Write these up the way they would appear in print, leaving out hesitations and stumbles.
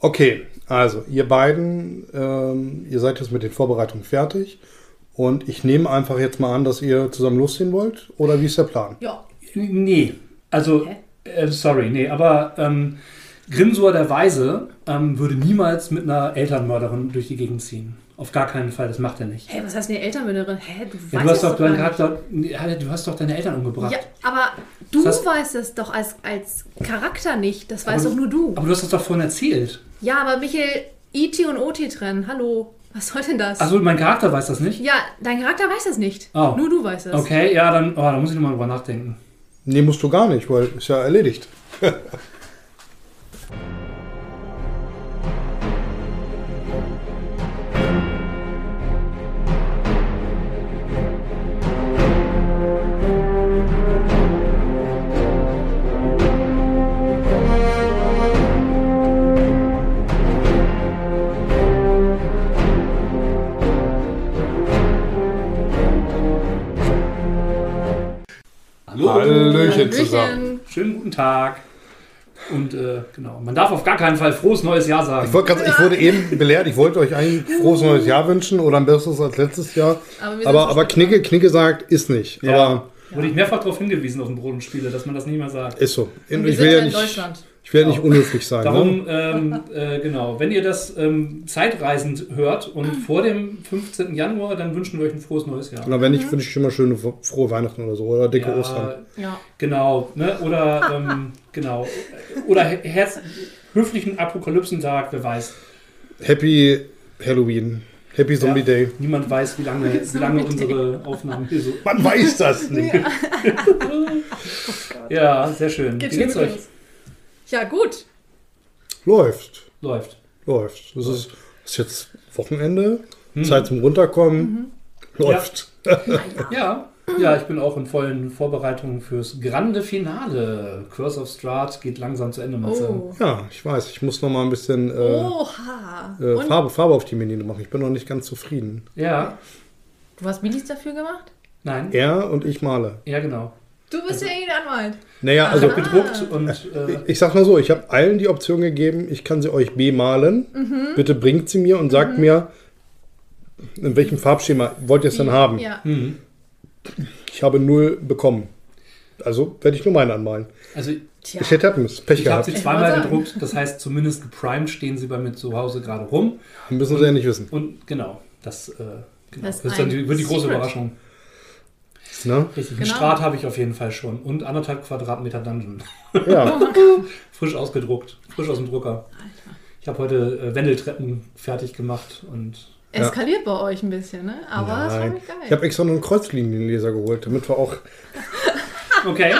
Okay, also ihr beiden, ihr seid jetzt mit den Vorbereitungen fertig. Und ich nehme einfach jetzt mal an, dass ihr zusammen losziehen wollt. Oder wie ist der Plan? Ja. Nee, also, sorry, nee, aber Grimsor der Weise würde niemals mit einer Elternmörderin durch die Gegend ziehen. Auf gar keinen Fall, das macht er nicht. Hä, was heißt eine Elternmörderin? Du hast doch deinen Charakter, du hast doch deine Eltern umgebracht. Ja, aber du weißt es doch als Charakter nicht. Das weißt doch nur du. Aber du hast das doch vorhin erzählt. Ja, aber Michael, IT und OT trennen. Hallo. Was soll denn das? Achso, mein Charakter weiß das nicht? Ja, dein Charakter weiß das nicht. Oh. Nur du weißt es. Okay, ja, dann muss ich nochmal drüber nachdenken. Nee, musst du gar nicht, weil ist ja erledigt. Hallöchen zusammen. Schönen guten Tag. Und genau, man darf auf gar keinen Fall frohes neues Jahr sagen. Ich wurde eben belehrt, ich wollte euch eigentlich frohes neues Jahr wünschen oder ein besseres als letztes Jahr. Aber Knigge sagt, ist nicht. Ja. Aber wurde ich mehrfach darauf hingewiesen auf dem Brot und Spiele, dass man das nicht mehr sagt. Ist so. Und wir sind ja in Deutschland. Ich will ja nicht unhöflich sein. Darum, genau, wenn ihr das zeitreisend hört und vor dem 15. Januar, dann wünschen wir euch ein frohes neues Jahr. Na, wenn nicht, wünsche ich immer schöne, frohe Weihnachten oder so. Oder dicke Ostern. Ja. Genau, ne? Oder, genau. Oder höflichen Apokalypsentag, wer weiß. Happy Halloween. Happy Zombie Day. Niemand weiß, wie lange unsere Aufnahmen hier so... Man weiß das nicht. Ja, sehr schön. Wie geht's euch? Ja, gut. Läuft. Läuft. Das ist jetzt Wochenende. Zeit zum Runterkommen. Läuft. Ja, ich bin auch in vollen Vorbereitungen fürs grande Finale. Curse of Strahd geht langsam zu Ende, Matze. Oh. Ja, ich weiß. Ich muss noch mal ein bisschen Farbe auf die Menüne machen. Ich bin noch nicht ganz zufrieden. Ja. Du hast Minis dafür gemacht? Nein. Er und ich male. Ja, genau. Du bist ja der Anwalt. Naja, Ich also habe gedruckt und... ich sag mal so, ich habe allen die Option gegeben, ich kann sie euch bemalen. Bitte bringt sie mir und sagt mir, in welchem Farbschema wollt ihr es dann haben. Ja. Ich habe 0 bekommen. Also werde ich nur meine anmalen. Also, Ich hätte Pech ich habe gehabt. sie zweimal gedruckt, das heißt zumindest geprimed stehen sie bei mir zu Hause gerade rum. Müssen sie ja nicht wissen. Und genau, das Das wird dann wird die große Secret. Überraschung. Ne? Richtig, Genau. einen Strat habe ich auf jeden Fall schon und 1,5 Quadratmeter Dungeon. Ja. Frisch ausgedruckt, frisch aus dem Drucker. Ich habe heute Wendeltreppen fertig gemacht und... Eskaliert bei euch ein bisschen, ne? Aber das fand ich geil. Ich habe extra noch einen Kreuzlinienleser geholt, damit wir auch... Okay.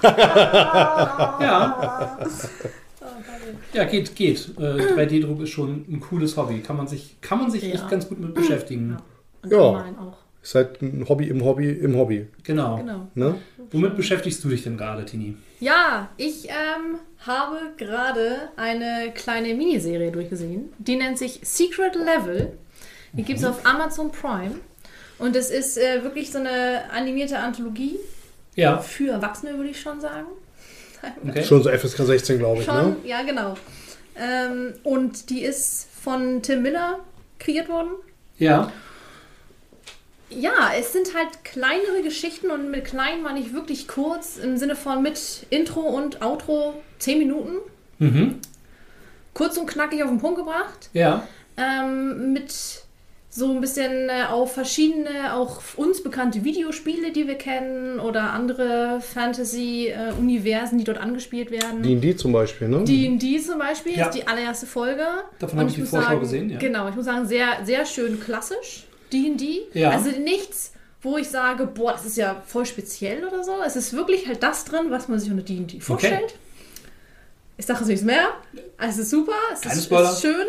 Ja. Ja, geht. 3D-Druck ist schon ein cooles Hobby. Kann man sich echt ganz gut mit beschäftigen. Und Ja. Malen auch. Ist halt ein Hobby im Hobby. Genau. Ne? Womit beschäftigst du dich denn gerade, Tini? Ja, ich habe gerade eine kleine Miniserie durchgesehen. Die nennt sich Secret Level. Die gibt es auf Amazon Prime. Und es ist wirklich so eine animierte Anthologie. Ja. Für Erwachsene, würde ich schon sagen. Okay. Schon so FSK 16, glaube ich. Schon, Ne? ja, genau. Und die ist von Tim Miller kreiert worden. Ja. Ja, es sind halt kleinere Geschichten und mit klein meine ich wirklich kurz im Sinne von mit Intro und Outro 10 Minuten. Mhm. Kurz und knackig auf den Punkt gebracht. Ja. Mit so ein bisschen auf verschiedene, auch uns bekannte Videospiele, die wir kennen oder andere Fantasy-Universen, die dort angespielt werden. D&D zum Beispiel, ne? D&D zum Beispiel Ja. ist die allererste Folge. Davon Und habe ich die muss Vorschau sagen, gesehen, ja. Genau, ich muss sagen, sehr, sehr schön klassisch, D&D. Ja. Also nichts, wo ich sage, boah, das ist ja voll speziell oder so. Es ist wirklich halt das drin, was man sich unter D&D vorstellt. Okay. Ich sage es nicht mehr. Es ist super, es Keine ist Spoiler. schön.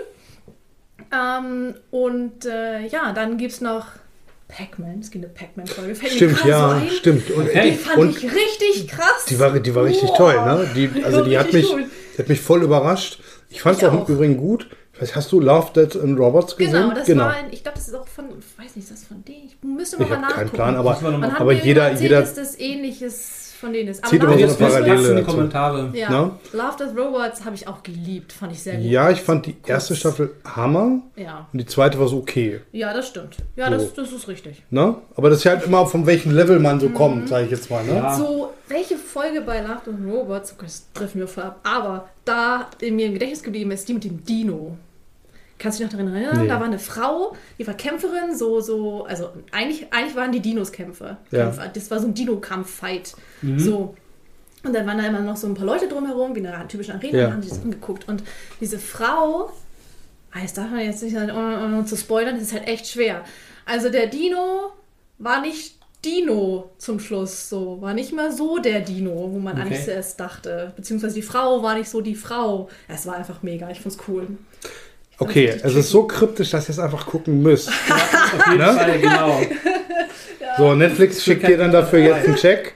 Ja, dann gibt es noch Pac-Man. Es gibt eine Pac-Man-Folge. Fällt mir Stimmt, gerade ja, so ein. stimmt. Und, Okay. Die fand ich richtig krass. die war richtig toll, ne? Die hat richtig mich voll überrascht. Ich fand es Ich auch im auch. Übrigen gut. Hast du Love, Death and Robots gesehen? Genau, das war ich glaube, das ist auch von, ich weiß nicht, ist das von denen? Ich müsste mal Ich habe nachgucken. keinen Plan, Müssen wir noch mal- Man hat aber mir jeder- erzählt, jeder- dass das ähnliches von denen ist. Zieht Love, immer so eine Death Parallele in die dazu. Kommentare. Ja. Na? Love, Death Robots habe ich auch geliebt. Fand ich sehr gut. Ja, ich fand die erste Staffel Hammer Ja, und die zweite war so okay. ja, das stimmt. Ja, So. das ist richtig. Ne? Aber das ist halt immer von welchem Level man so kommt, sage ich jetzt mal. Ne? Ja. So, welche Folge bei Love, Death Robots, das treffen wir voll ab, aber da in mir im Gedächtnis geblieben ist die mit dem Dino. Kannst du dich noch daran erinnern? Nee. Da war eine Frau, die war Kämpferin, also eigentlich waren die Dinos Kämpfer. Ja. Das war so ein Dino-Kampf-Fight. So. Und dann waren da immer noch so ein paar Leute drumherum, wie in einer typischen Arena, Ja. und haben die das angeguckt. Und diese Frau, das darf man jetzt nicht sagen, ohne zu spoilern, das ist halt echt schwer. Also der Dino war nicht Dino zum Schluss, so. War nicht mal so der Dino, wo man eigentlich zuerst dachte. Beziehungsweise die Frau war nicht so die Frau. Es war einfach mega, ich fand's cool. Okay, richtig es ist so kryptisch, dass ihr es einfach gucken müsst. Auf jeden Ne? Fall, genau. So, Netflix schickt dir dann dafür jetzt einen Check.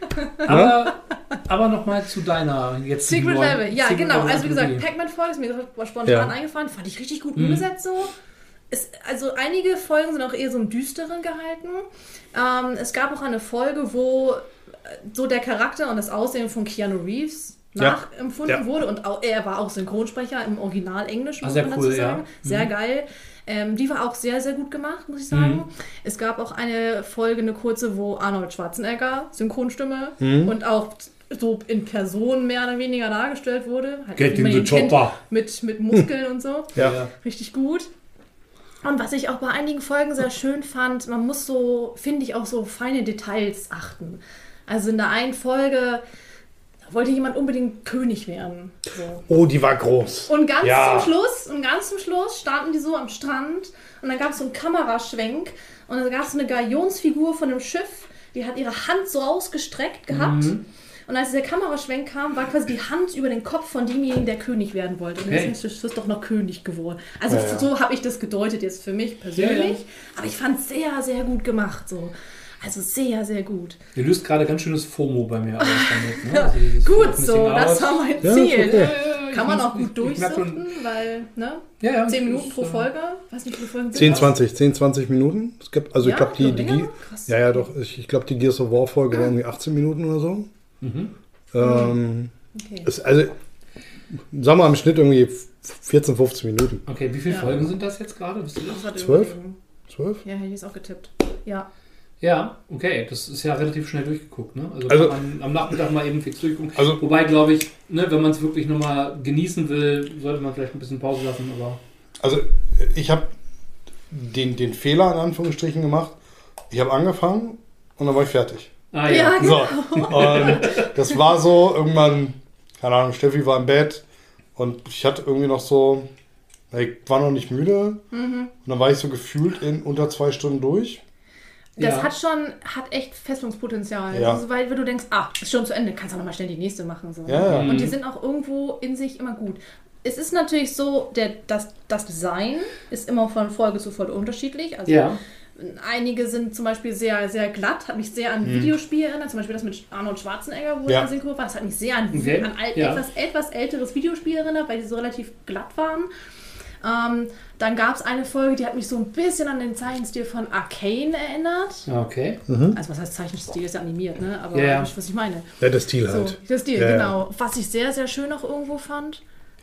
Aber nochmal zu deiner jetzt Secret Level, ja, Secret genau. Level Also wie gesagt, Anthologie. Pac-Man-Folge ist mir spontan Ja. eingefallen, fand ich richtig gut umgesetzt so. Also einige Folgen sind auch eher so im Düsteren gehalten. Es gab auch eine Folge, wo so der Charakter und das Aussehen von Keanu Reeves nachempfunden wurde und auch, er war auch Synchronsprecher im Original Englisch, muss sehr man cool, dazu sagen. ja. Sehr geil. Die war auch sehr, sehr gut gemacht, muss ich sagen. Es gab auch eine Folge, eine kurze, wo Arnold Schwarzenegger, Synchronstimme, und auch so in Person mehr oder weniger dargestellt wurde. Halt, Get wie man in ihn the kennt, chopper. mit Muskeln und so. Ja. Richtig gut. Und was ich auch bei einigen Folgen sehr schön fand, man muss so, finde ich, auch so feine Details achten. Also in der einen Folge wollte jemand unbedingt König werden. So. Oh, die war groß. Und ganz Ja. zum Schluss standen die so am Strand und dann gab es so einen Kameraschwenk und dann gab es eine Galionsfigur von einem Schiff, die hat ihre Hand so ausgestreckt gehabt. Und als der Kameraschwenk kam, war quasi die Hand über den Kopf von demjenigen, der König werden wollte. Und Okay. jetzt ist das doch noch König geworden. Also Ja. so habe ich das gedeutet jetzt für mich persönlich. Ja, ja. Aber ich fand es sehr, sehr gut gemacht. So. Also sehr, sehr gut. Ihr löst gerade ganz schönes FOMO bei mir aus damit. Ne? Also dieses Gut Missing so, das Out. war mein Ja, Ziel. ist okay. Kann man auch gut Ich merk schon- durchsuchten, weil, ne? Ja, 10 Minuten das, pro Folge. Weiß nicht, wie viele Folgen sind 10, das? 20 Minuten. Es gibt, also ich Ja, glaube, die länger? Krass. ja, doch, ich glaube, die Gears of War Folge war irgendwie 18 Minuten oder so. Okay. Ist, also, sagen wir im Schnitt irgendwie 14, 15 Minuten. Okay, wie viele Ja. Folgen sind das jetzt gerade? Wisst ihr das? Ich hatte 12? überlegen. 12? Ja, hätte ich es auch getippt. Ja. Ja, okay, das ist ja relativ schnell durchgeguckt. Ne? Also, Also- kann man am Nachmittag mal eben fix durchgucken. Also- Wobei, glaube ich, ne, wenn man es wirklich nochmal genießen will, sollte man vielleicht ein bisschen Pause lassen. Aber Also, ich habe den Fehler in Anführungsstrichen gemacht. Ich habe angefangen und dann war ich fertig. ja. Ja, So, und das war so, irgendwann, keine Ahnung, Steffi war im Bett und ich hatte irgendwie noch so, ich war noch nicht müde und dann war ich so gefühlt in unter 2 Stunden durch. Das Ja. hat echt Fesselungspotenzial. Ja. Also, weil du denkst, ist schon zu Ende, kannst du nochmal schnell die nächste machen. So. Ja, ja. Und die sind auch irgendwo in sich immer gut. Es ist natürlich so, das Design ist immer von Folge zu Folge unterschiedlich. Also Ja. einige sind zum Beispiel sehr, sehr glatt, hat mich sehr an Videospiele erinnert. Zum Beispiel das mit Arnold Schwarzenegger, wo Ja. er synchro war. Das hat mich sehr an, Okay. Ja. etwas älteres Videospiel erinnert, weil die so relativ glatt waren. Dann gab es eine Folge, die hat mich so ein bisschen an den Zeichenstil von Arcane erinnert. Okay. Also was heißt Zeichenstil, ist ja animiert, ne? Aber Ja, ja. wisst ihr, was ich meine. Ja, das Stil So, halt. das Stil, Ja, ja. genau. Was ich sehr, sehr schön auch irgendwo fand.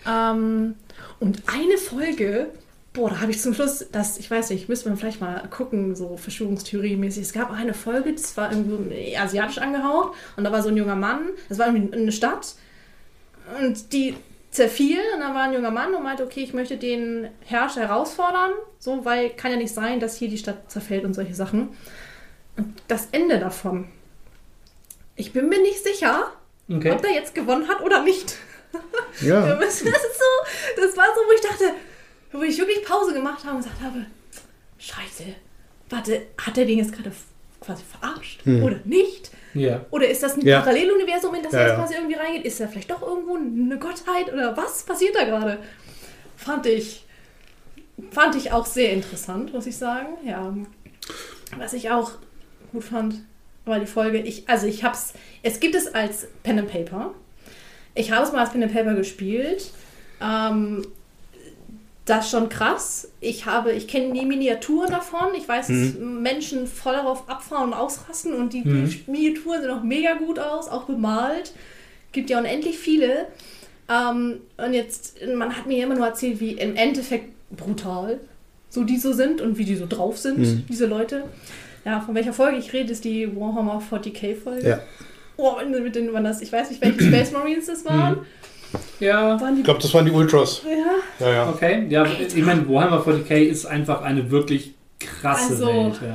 Und eine Folge, da habe ich zum Schluss, ich weiß nicht, müsste man vielleicht mal gucken, so Verschwörungstheorie-mäßig. Es gab eine Folge, das war irgendwie asiatisch angehaucht und da war so ein junger Mann, das war irgendwie eine Stadt und die zerfiel und da war ein junger Mann und meinte, okay, ich möchte den Herrscher herausfordern, so, weil kann ja nicht sein, dass hier die Stadt zerfällt und solche Sachen. Und das Ende davon, ich bin mir nicht sicher, Okay. ob der jetzt gewonnen hat oder nicht. Ja. Das war so, wo ich dachte, wo ich wirklich Pause gemacht habe und gesagt habe, Scheiße, warte, hat der den jetzt gerade quasi verarscht oder nicht? Ja. Oder ist das ein Ja. Paralleluniversum, in das Ja, er jetzt ja. quasi irgendwie reingeht? Ist da vielleicht doch irgendwo eine Gottheit oder was passiert da gerade? Fand ich auch sehr interessant, muss ich sagen. Ja. Was ich auch gut fand, war die Folge, es gibt es als Pen and Paper. Ich habe es mal als Pen and Paper gespielt. das ist schon krass. Ich kenne die Miniaturen davon. Ich weiß, dass Menschen voll darauf abfahren und ausrasten und die Miniaturen sehen auch mega gut aus, auch bemalt. Gibt ja unendlich viele. Und jetzt, man hat mir immer nur erzählt, wie im Endeffekt brutal so die so sind und wie die so drauf sind, diese Leute. Ja, von welcher Folge ich rede, ist die Warhammer 40k-Folge. Ja. Oh, mit denen waren das, ich weiß nicht, welche Space Marines das waren. Ja. Ich glaube, das waren die Ultras. Ja. Okay, ja, ich meine, Warhammer 40k ist einfach eine wirklich krasse Welt. Ja.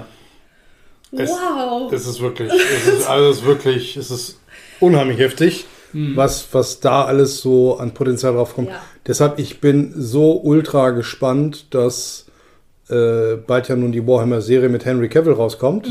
Wow. Es ist wirklich, es ist unheimlich heftig, was da alles so an Potenzial drauf kommt. Ja. Deshalb, ich bin so ultra gespannt, dass bald ja nun die Warhammer-Serie mit Henry Cavill rauskommt.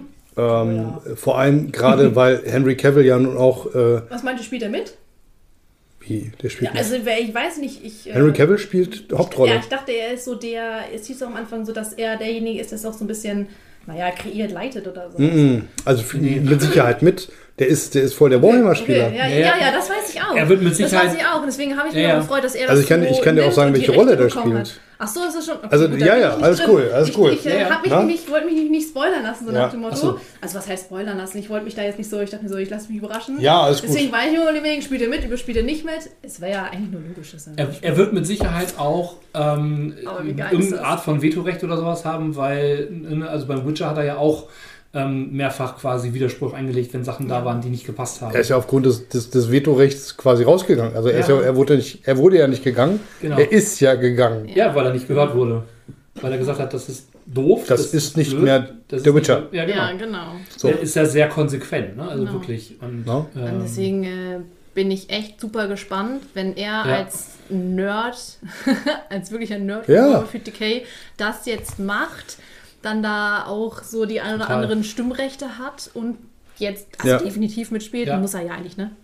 Vor allem gerade, weil Henry Cavill ja nun auch... Was meint ihr, spielt er mit? Wie? Der spielt mit? Also, ich weiß nicht, Henry Cavill spielt Hauptrolle. Ja, ich dachte, er ist so es hieß auch am Anfang so, dass er derjenige ist, der auch so ein bisschen, kreiert, leitet oder so. Also mit Sicherheit mit. Der ist voll der Warhammer-Spieler. Okay. Ja, das weiß ich auch. Er wird mit Sicherheit... Das weiß ich auch und deswegen habe ich mich auch gefreut, dass er das also ich kann dir auch sagen, welche Rolle der spielt. Ach so, ist das schon... Okay, also gut, alles cool. Ich wollte mich nicht spoilern lassen, so nach dem Motto. So. Also was heißt spoilern lassen? Ich wollte mich da jetzt nicht so, ich dachte mir so, ich lasse mich überraschen. Ja, alles gut. Deswegen war ich mir überlegen, spielt er mit, spielt er nicht mit. Es wäre ja eigentlich nur logisch. Er wird mit Sicherheit auch irgendeine Art von Vetorecht oder sowas haben, weil also beim Witcher hat er ja auch mehrfach quasi Widerspruch eingelegt, wenn Sachen da waren, die nicht gepasst haben. Er ist ja aufgrund des Vetorechts quasi rausgegangen. Also er wurde ja nicht gegangen. Genau. Er ist ja gegangen. Ja, weil er nicht gehört wurde. Weil er gesagt hat, das ist doof. Das ist nicht blöd, mehr der Witcher. Ja, genau. Ja, genau. So. Er ist ja sehr konsequent, ne? Also wirklich. Und deswegen bin ich echt super gespannt, wenn er als Nerd, als wirklicher Nerd von 40k das jetzt macht, dann da auch so die ein oder anderen Stimmrechte hat und jetzt definitiv mitspielt. Ja. Muss er ja eigentlich, ne?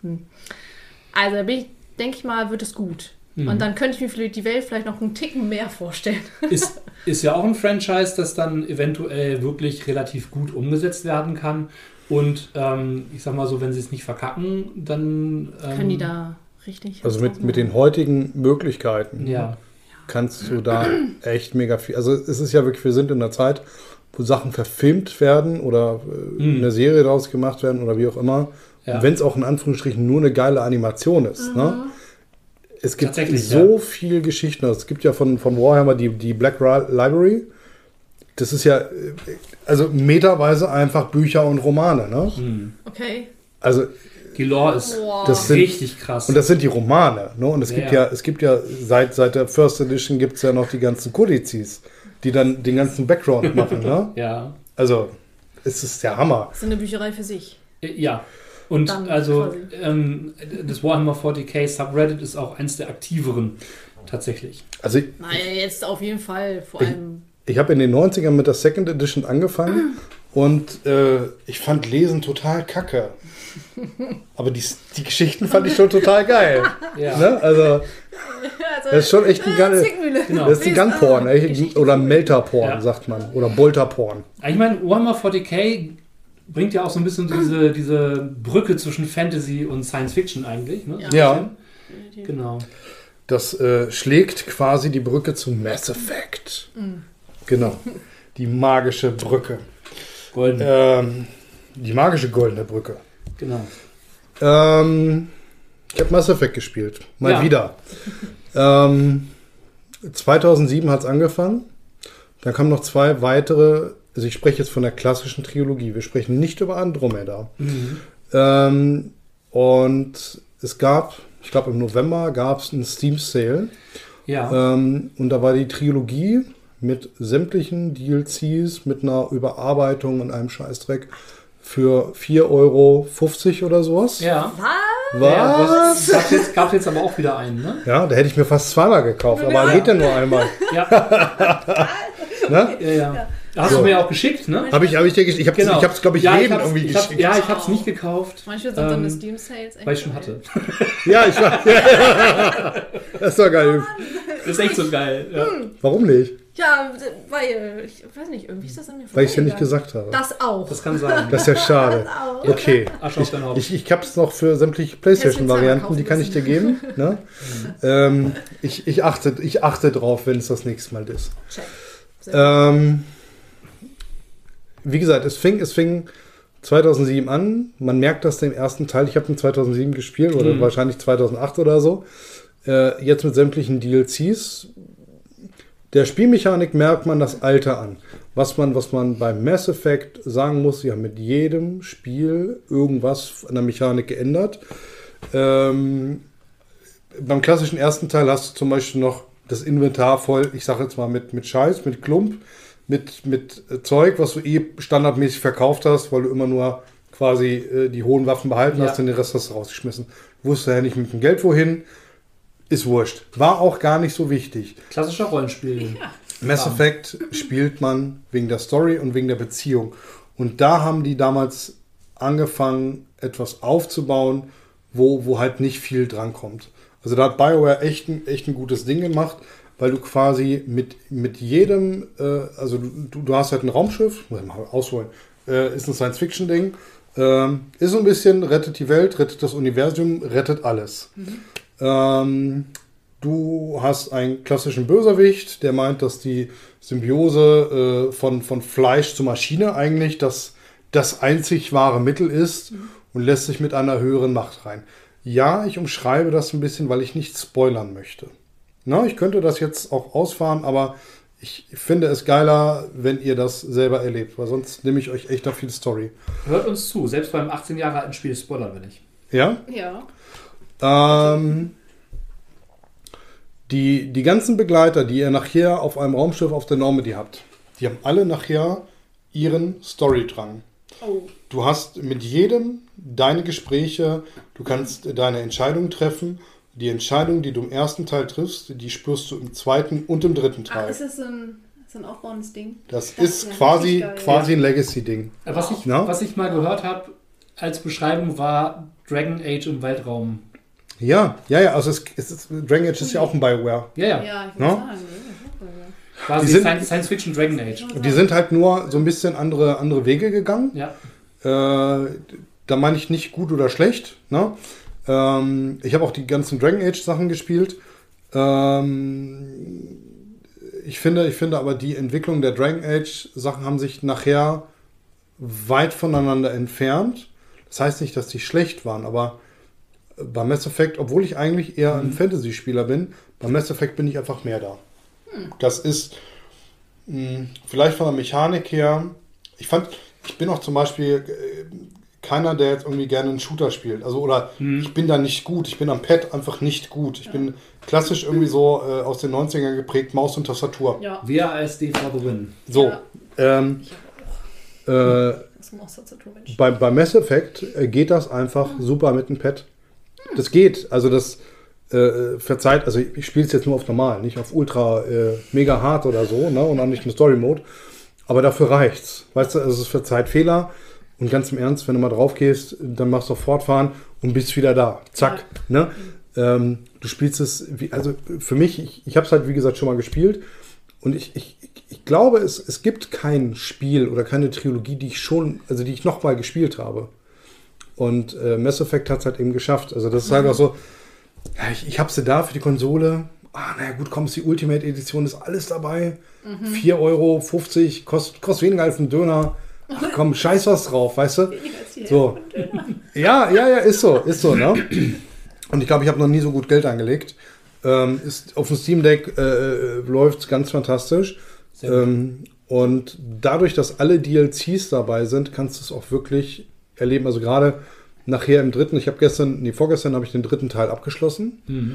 Also denke ich mal, wird es gut. Und dann könnte ich mir die Welt vielleicht noch einen Ticken mehr vorstellen. Ist ja auch ein Franchise, das dann eventuell wirklich relativ gut umgesetzt werden kann. Und ich sag mal so, wenn sie es nicht verkacken, dann... können die da richtig... Also mit den heutigen Möglichkeiten kannst du da echt mega viel... Also es ist ja wirklich, wir sind in einer Zeit, wo Sachen verfilmt werden oder eine Serie daraus gemacht werden oder wie auch immer. Ja. Wenn es auch in Anführungsstrichen nur eine geile Animation ist. Ne? Es gibt so viel Geschichten. Es gibt ja von Warhammer die Black Library. Das ist ja also meterweise einfach Bücher und Romane. Ne? Okay. Also die Lore ist richtig krass. Und das sind die Romane. Ne? Und es gibt ja seit der First Edition gibt es ja noch die ganzen Kodizes, die dann den ganzen Background machen. Ne? Ja. Also es ist der Hammer. Das ist eine Bücherei für sich. Ja. Und dann also das Warhammer 40k Subreddit ist auch eins der aktiveren tatsächlich. Also jetzt auf jeden Fall vor allem. Ich habe in den 90ern mit der Second Edition angefangen und ich fand Lesen total kacke. Aber die Geschichten fand ich schon total geil. Ja. Ne? Also das ist schon echt ein das ist ein Gunporn oder Melterporn, sagt man. Oder Bolterporn. Ich meine, Warhammer 40k bringt ja auch so ein bisschen diese Brücke zwischen Fantasy und Science Fiction eigentlich. Ne? Ja. Genau. Das schlägt quasi die Brücke zu Mass Effect. Genau. Die magische Brücke. Die magische goldene Brücke. Genau. Ich habe Mass Effect gespielt. Mal wieder. 2007 hat es angefangen. Dann kamen noch 2 weitere. Also ich spreche jetzt von der klassischen Trilogie. Wir sprechen nicht über Andromeda. Und es gab, ich glaube im November gab es einen Steam Sale. Ja. Und da war die Trilogie mit sämtlichen DLCs, mit einer Überarbeitung und einem Scheißdreck für 4,50 Euro oder sowas. Ja. Was? Ja, gab jetzt aber auch wieder einen, ne? Ja, da hätte ich mir fast zweimal gekauft, aber geht ja nur einmal. Ja. Ne? Ja. Hast du mir auch geschickt, ne? Habe ich dir geschickt. Ich habe es, glaube ich, jedem irgendwie geschickt. Ich habe es nicht gekauft. Manche sind dann Steam Sales. Weil ich schon hatte. Ja, ich war. Das ist doch geil. Das ist echt so geil. Ja. Warum nicht? Ja, weil, ich weiß nicht, irgendwie ist das an mir Weil ich es ja nicht vorbeigegangen. gesagt habe. Das auch. Das kann sein. Das ist ja schade. Das auch. Okay. Asche auf dein Haupt. Ich habe es noch für sämtliche PlayStation-Varianten, die kann ich dir geben. Ne? Ich achte drauf, wenn es das nächste Mal ist. Check. Sehr gut. Wie gesagt, es fing 2007 an. Man merkt das im ersten Teil. Ich habe den 2007 gespielt oder wahrscheinlich 2008 oder so. Jetzt mit sämtlichen DLCs. Der Spielmechanik merkt man das Alter an. Was man beim Mass Effect sagen muss, sie haben mit jedem Spiel irgendwas an der Mechanik geändert. Beim klassischen ersten Teil hast du zum Beispiel noch das Inventar voll, ich sage jetzt mal mit Scheiß, mit Klump, mit Zeug, was du standardmäßig verkauft hast, weil du immer nur quasi die hohen Waffen behalten hast und den Rest hast du rausgeschmissen. Du wusstest ja nicht mit dem Geld wohin. Ist wurscht. War auch gar nicht so wichtig. Klassischer Rollenspiel. Ja. Mass Effect spielt man wegen der Story und wegen der Beziehung. Und da haben die damals angefangen, etwas aufzubauen, wo halt nicht viel drankommt. Also da hat BioWare echt ein gutes Ding gemacht, weil du quasi mit jedem, also du hast halt ein Raumschiff, muss ich mal ausholen, ist ein Science-Fiction-Ding, ist so ein bisschen, rettet die Welt, rettet das Universum, rettet alles. Du hast einen klassischen Bösewicht, der meint, dass die Symbiose von Fleisch zu Maschine eigentlich das einzig wahre Mittel ist und lässt sich mit einer höheren Macht rein. Ja, ich umschreibe das ein bisschen, weil ich nicht spoilern möchte. Na, ich könnte das jetzt auch ausfahren, aber ich finde es geiler, wenn ihr das selber erlebt, weil sonst nehme ich euch echt da viel Story. Hört uns zu, selbst beim 18 Jahre alten Spiel spoilern wir nicht. Ja? Ja. Die ganzen Begleiter, die ihr nachher auf einem Raumschiff auf der Normandy habt, die haben alle nachher ihren Storydrang. Oh. Du hast mit jedem deine Gespräche, du kannst deine Entscheidungen treffen. Die Entscheidung, die du im ersten Teil triffst, die spürst du im zweiten und im dritten Teil. Ach, ist das so ein aufbauendes Ding? Das Das ist ist ja quasi richtig geil. ein Legacy-Ding. Was ich mal gehört habe als Beschreibung war Dragon Age im Weltraum. Ja, also Dragon Age ist ja auch ein BioWare. Ja. Ja, ich No? würde sagen. Quasi Die sind- Science-Fiction Dragon Age. Und die sind halt nur so ein bisschen andere Wege gegangen. Ja. Da meine ich nicht gut oder schlecht. Ne? Ich habe auch die ganzen Dragon Age Sachen gespielt. Ich finde aber die Entwicklung der Dragon Age Sachen haben sich nachher weit voneinander entfernt. Das heißt nicht, dass die schlecht waren, aber bei Mass Effect, obwohl ich eigentlich eher ein Fantasy-Spieler bin, bei Mass Effect bin ich einfach mehr da. Das ist vielleicht von der Mechanik her, ich bin auch zum Beispiel keiner, der jetzt irgendwie gerne einen Shooter spielt. Also, oder ich bin da nicht gut. Ich bin am Pad einfach nicht gut. Ich bin klassisch irgendwie so aus den 90ern geprägt, Maus und Tastatur. Ja. WASD for the win. So. Ja. Ähm, Ich habe auch. Das Maustastatur, Mensch. bei Mass Effect geht das einfach super mit dem Pad. Das geht. Also das verzeiht, also ich spiele es jetzt nur auf normal, nicht auf ultra mega hart oder so, ne? Und auch nicht im Story Mode. Aber dafür reicht's. Weißt du, also es verzeiht Fehler. Und ganz im Ernst, wenn du mal drauf gehst, dann machst du fortfahren und bist wieder da. Zack. Ja. Ne? Du spielst es, also für mich, ich habe es halt wie gesagt schon mal gespielt. Und ich glaube, es gibt kein Spiel oder keine Trilogie, die ich nochmal gespielt habe. Und Mass Effect hat es halt eben geschafft. Also das ist halt auch so, ja, ich habe sie da für die Konsole. Naja gut, komm, ist die Ultimate Edition, ist alles dabei. 4,50 Euro, kostet weniger als ein Döner. Ach komm, scheiß was drauf, weißt du? So. Ja, ist so, ne? Und ich glaube, ich habe noch nie so gut Geld angelegt. Ist auf dem Steam Deck läuft es ganz fantastisch. Und dadurch, dass alle DLCs dabei sind, kannst du es auch wirklich erleben. Also gerade nachher im dritten, vorgestern habe ich den dritten Teil abgeschlossen.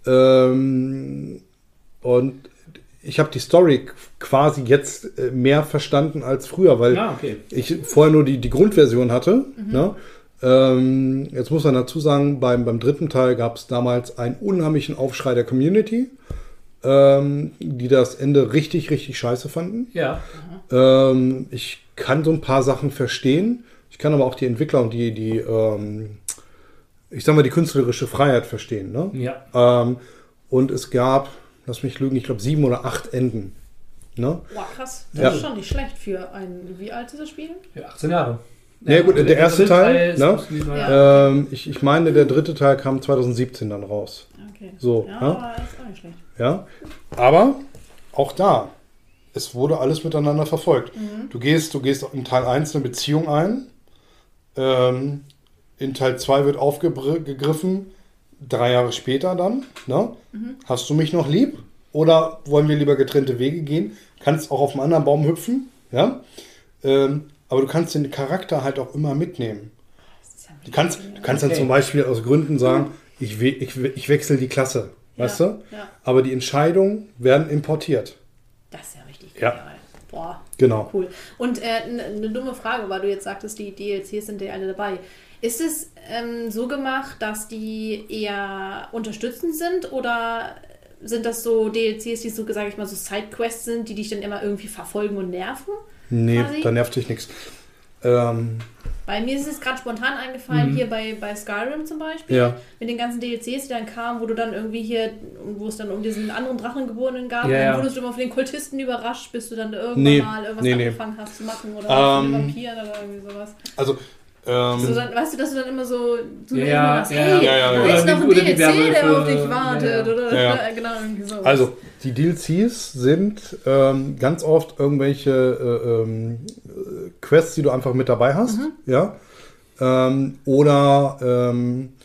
Und ich habe die Story quasi jetzt mehr verstanden als früher, weil ich vorher nur die Grundversion hatte. Ne? Jetzt muss man dazu sagen, beim dritten Teil gab es damals einen unheimlichen Aufschrei der Community, die das Ende richtig, richtig scheiße fanden. Ja. Ich kann so ein paar Sachen verstehen. Ich kann aber auch die Entwickler und die künstlerische Freiheit verstehen. Ne? Ja. Und es gab, lass mich lügen, ich glaube 7 oder 8 Enden. Ne? Boah, krass. Das Ja. ist schon nicht schlecht für ein... Wie alt ist das Spiel? Ja, 18 Jahre. Ja, gut, der erste Teil, ne? Ja. Ich meine, der dritte Teil kam 2017 dann raus. Okay. So, Ja, ne? aber ist auch nicht schlecht. Ja, aber auch da, es wurde alles miteinander verfolgt. Du gehst in Teil 1 eine Beziehung ein, in Teil 2 wird aufgegriffen, 3 Jahre später dann, ne? Hast du mich noch lieb? Oder wollen wir lieber getrennte Wege gehen? Kannst auch auf einen anderen Baum hüpfen, ja? Aber du kannst den Charakter halt auch immer mitnehmen. Du kannst dann zum Beispiel aus Gründen sagen, ich wechsle die Klasse, weißt du? Ja. Aber die Entscheidungen werden importiert. Das ist ja richtig Ja. genial. Boah, Genau. cool. Und eine dumme Frage, weil du jetzt sagtest, die DLCs sind ja alle dabei. Ist es so gemacht, dass die eher unterstützend sind oder sind das so DLCs, die so, sage ich mal, so Sidequests sind, die dich dann immer irgendwie verfolgen und nerven? Nee, Quasi? da nervt dich nichts. Bei mir ist es gerade spontan eingefallen, hier bei Skyrim zum Beispiel, Ja. mit den ganzen DLCs, die dann kamen, wo du dann irgendwie hier, wo es dann um diesen anderen Drachengeborenen gab, Ja, und ja. dann wurdest du immer von den Kultisten überrascht, bis du dann irgendwann mal irgendwas angefangen hast zu machen oder von den Vampiren oder irgendwie sowas. Also, So dann, weißt du, dass du dann immer so Ja, hast, ja, hey, ja, ja, da ja. ist noch ein Oder die DLC, der Werwölfe, auf dich wartet, ja. oder Ja, ja. genau, irgendwie sowas. also die DLCs sind ganz oft irgendwelche Quests, die du einfach mit dabei hast, ja, oder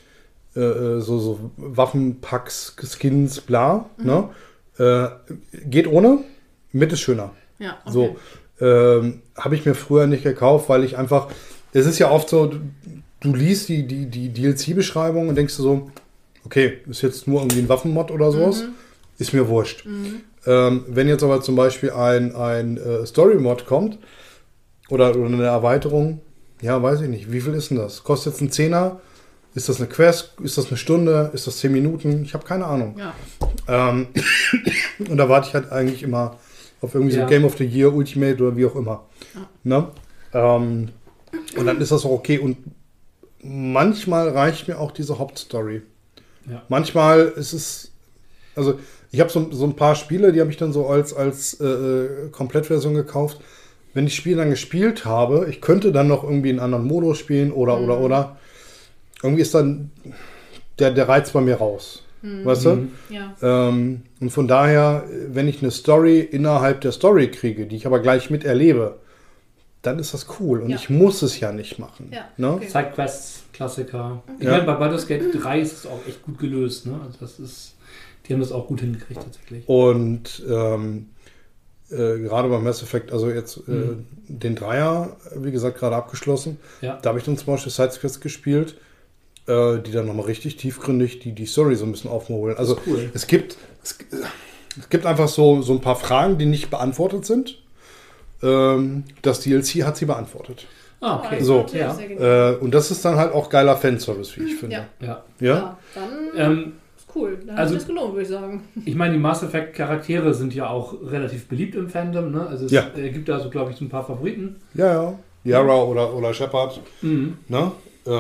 so Waffenpacks, Skins, bla, ne? Geht ohne, mit ist schöner. ja, okay. So, habe ich mir früher nicht gekauft, weil ich einfach, es ist ja oft so, du liest die DLC-Beschreibung und denkst du so, okay, ist jetzt nur irgendwie ein Waffenmod oder sowas, ist mir wurscht. Wenn jetzt aber zum Beispiel ein Story-Mod kommt oder eine Erweiterung, ja, weiß ich nicht, wie viel ist denn das? Kostet jetzt einen Zehner? Ist das eine Quest? Ist das eine Stunde? Ist das 10 Minuten? Ich habe keine Ahnung. Ja. Und da warte ich halt eigentlich immer auf irgendwie so Ja. Game of the Year, Ultimate oder wie auch immer. Ne? Und dann ist das auch okay. Und manchmal reicht mir auch diese Hauptstory. Ja. Manchmal ist es, also ich habe so ein paar Spiele, die habe ich dann so als Komplettversion gekauft. Wenn ich das Spiel dann gespielt habe, ich könnte dann noch irgendwie einen anderen Modus spielen oder. Irgendwie ist dann der Reiz bei mir raus. Weißt du? Ja. Und von daher, wenn ich eine Story innerhalb der Story kriege, die ich aber gleich miterlebe, dann ist das cool. Und Ja. ich muss es ja nicht machen. Ja, Ne? okay. Sidequests, Klassiker. Ich Ja. meine, bei Baldur's Gate 3 ist es auch echt gut gelöst. Ne? Also die haben das auch gut hingekriegt tatsächlich. Und gerade bei Mass Effect, also jetzt den Dreier, wie gesagt, gerade abgeschlossen. Ja. Da habe ich dann zum Beispiel Sidequests gespielt, die dann nochmal richtig tiefgründig die Story so ein bisschen aufmogeln. Also cool. es gibt einfach so ein paar Fragen, die nicht beantwortet sind. Das DLC hat sie beantwortet. Ah, okay. So. natürlich Ja. sehr genial. Und das ist dann halt auch geiler Fanservice, wie ich finde. Ja. Ja. Ja? Ja, dann ist cool. Dann also- hat es gelohnt, würde ich sagen. Ich meine, die Mass Effect Charaktere sind ja auch relativ beliebt im Fandom. Ne? Also es Ja. gibt da so, glaube ich, so ein paar Favoriten. Ja. Yara oder Shepard. Mhm. Ne?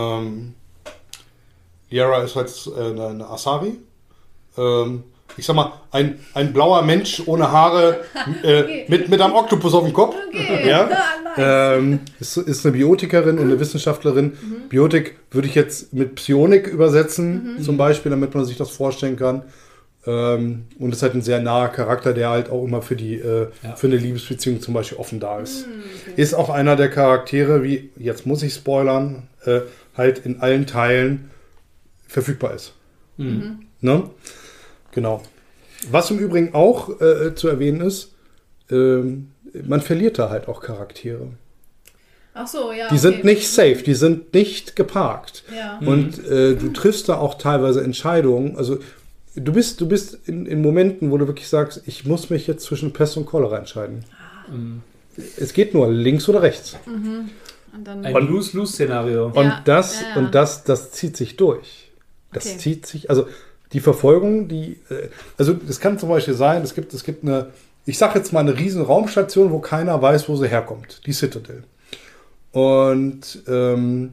Yara ist halt eine Asari. Ich sag mal, ein blauer Mensch ohne Haare mit einem Oktopus auf dem Kopf. Okay. Ja? Nice. Ist eine Biotikerin und eine Wissenschaftlerin. Biotik würde ich jetzt mit Psionik übersetzen, zum Beispiel, damit man sich das vorstellen kann. Und ist halt ein sehr naher Charakter, der halt auch immer für eine Liebesbeziehung zum Beispiel offen da ist. Okay. Ist auch einer der Charaktere, wie, jetzt muss ich spoilern, halt in allen Teilen verfügbar ist. Ne? Genau. Was im Übrigen auch zu erwähnen ist, man verliert da halt auch Charaktere. Ach so, ja. Die sind nicht safe, die sind nicht geparkt. Ja. Und du triffst da auch teilweise Entscheidungen. Also du bist in Momenten, wo du wirklich sagst, ich muss mich jetzt zwischen Pest und Cholera entscheiden. Es geht nur links oder rechts. Und dann, Ein Lose-Lose-Szenario. Und Ja, das zieht sich durch. Das Okay. zieht sich, also die Verfolgung, also es kann zum Beispiel sein, es gibt eine, ich sag jetzt mal eine riesen Raumstation, wo keiner weiß, wo sie herkommt. Die Citadel. Und du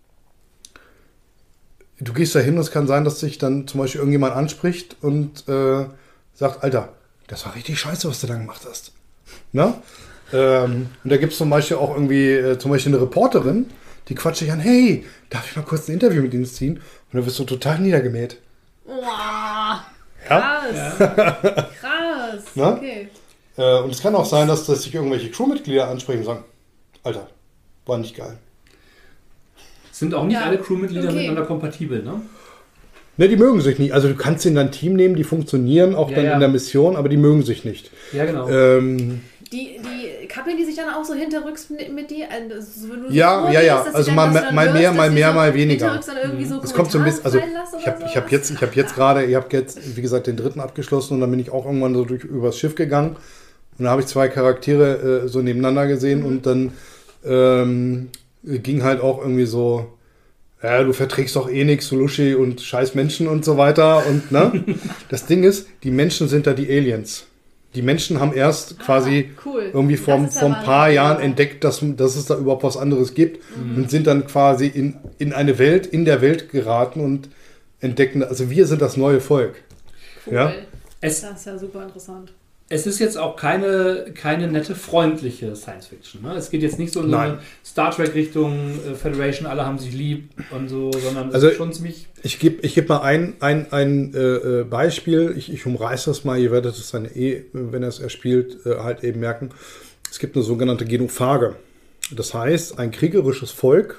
gehst da hin und es kann sein, dass sich dann zum Beispiel irgendjemand anspricht und sagt, Alter, das war richtig scheiße, was du da gemacht hast. Ne? Und du sagst, ja, okay, Ne? Und da gibt es zum Beispiel auch irgendwie eine Reporterin, die quatscht dich an, hey, darf ich mal kurz ein Interview mit Ihnen ziehen? Und dann wirst du total niedergemäht. Wow. Ja? Krass. Krass. Ne? Okay. Und es kann auch sein, dass sich irgendwelche Crewmitglieder ansprechen und sagen, Alter, war nicht geil. Sind auch nicht alle Crewmitglieder okay. miteinander kompatibel, ne? Ne, die mögen sich nicht. Also du kannst in dein Team nehmen, die funktionieren auch dann in der Mission, aber die mögen sich nicht. Ja, genau. Die kappeln die sich dann auch so hinterrücks mit dir? Also, wenn du Ja. Dass Also dann, mal dass du mehr, hörst, mal dass die mehr, so mal weniger. hinterrücks dann irgendwie so Es kommt so ein bisschen, also Kommentare ich habe jetzt gerade, wie gesagt, den 3. abgeschlossen und dann bin ich auch irgendwann so übers Schiff gegangen und da habe ich 2 Charaktere so nebeneinander gesehen und dann ging halt auch irgendwie so, ja, du verträgst doch eh nichts, du Luschi und scheiß Menschen und so weiter und ne? Das Ding ist, die Menschen sind da die Aliens. Die Menschen haben erst quasi cool. irgendwie vor ein paar Jahren entdeckt, dass es da überhaupt was anderes gibt und sind dann quasi in eine Welt, in der Welt geraten und entdecken, also wir sind das neue Volk. Cool. Ja? Das ist ja super interessant. Es ist jetzt auch keine nette, freundliche Science-Fiction. Ne? Es geht jetzt nicht so in so eine Star Trek-Richtung, Federation, alle haben sich lieb und so, sondern es ist schon ziemlich... Ich geb mal ein Beispiel, ich umreiße das mal, ihr werdet es dann wenn ihr es erspielt, halt eben merken. Es gibt eine sogenannte Genophage. Das heißt, ein kriegerisches Volk,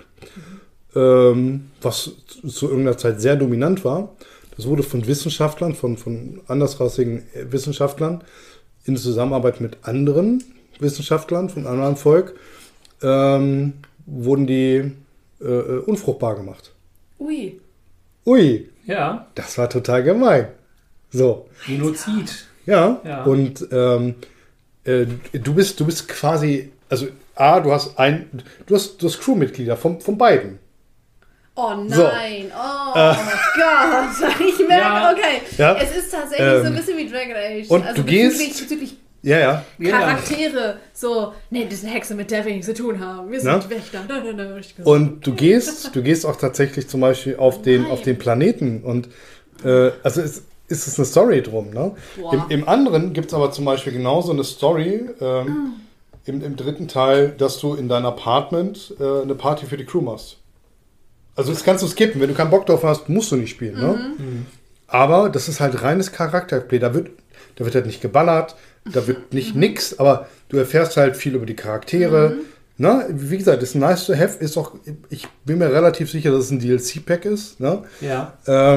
was zu irgendeiner Zeit sehr dominant war, das wurde von Wissenschaftlern, von andersrassigen Wissenschaftlern, in Zusammenarbeit mit anderen Wissenschaftlern von einem anderen Volk, wurden die unfruchtbar gemacht. Ui. Ja. Das war total gemein. So. Genozid. Ja. Und du bist quasi, also du hast Crewmitglieder von beiden. Oh nein, so. Oh Gott, ich merke, okay, ja. Es ist tatsächlich so ein bisschen wie Dragon Age. Und also du gehst... bezüglich Charaktere, so, nee, das ist eine Hexe, mit der wir nichts zu tun haben, wir sind Wächter. Und du gehst auch tatsächlich zum Beispiel auf den Planeten und also ist es eine Story drum. Ne? Im anderen gibt es aber zum Beispiel genauso eine Story im 3. Teil, dass du in deinem Apartment eine Party für die Crew machst. Also das kannst du skippen. Wenn du keinen Bock drauf hast, musst du nicht spielen. Ne? Aber das ist halt reines Charakterplay. Da wird halt nicht geballert, da wird nicht nix, aber du erfährst halt viel über die Charaktere. Ne? Wie gesagt, das Nice to Have ist auch, ich bin mir relativ sicher, dass es ein DLC-Pack ist. Ne? Ja.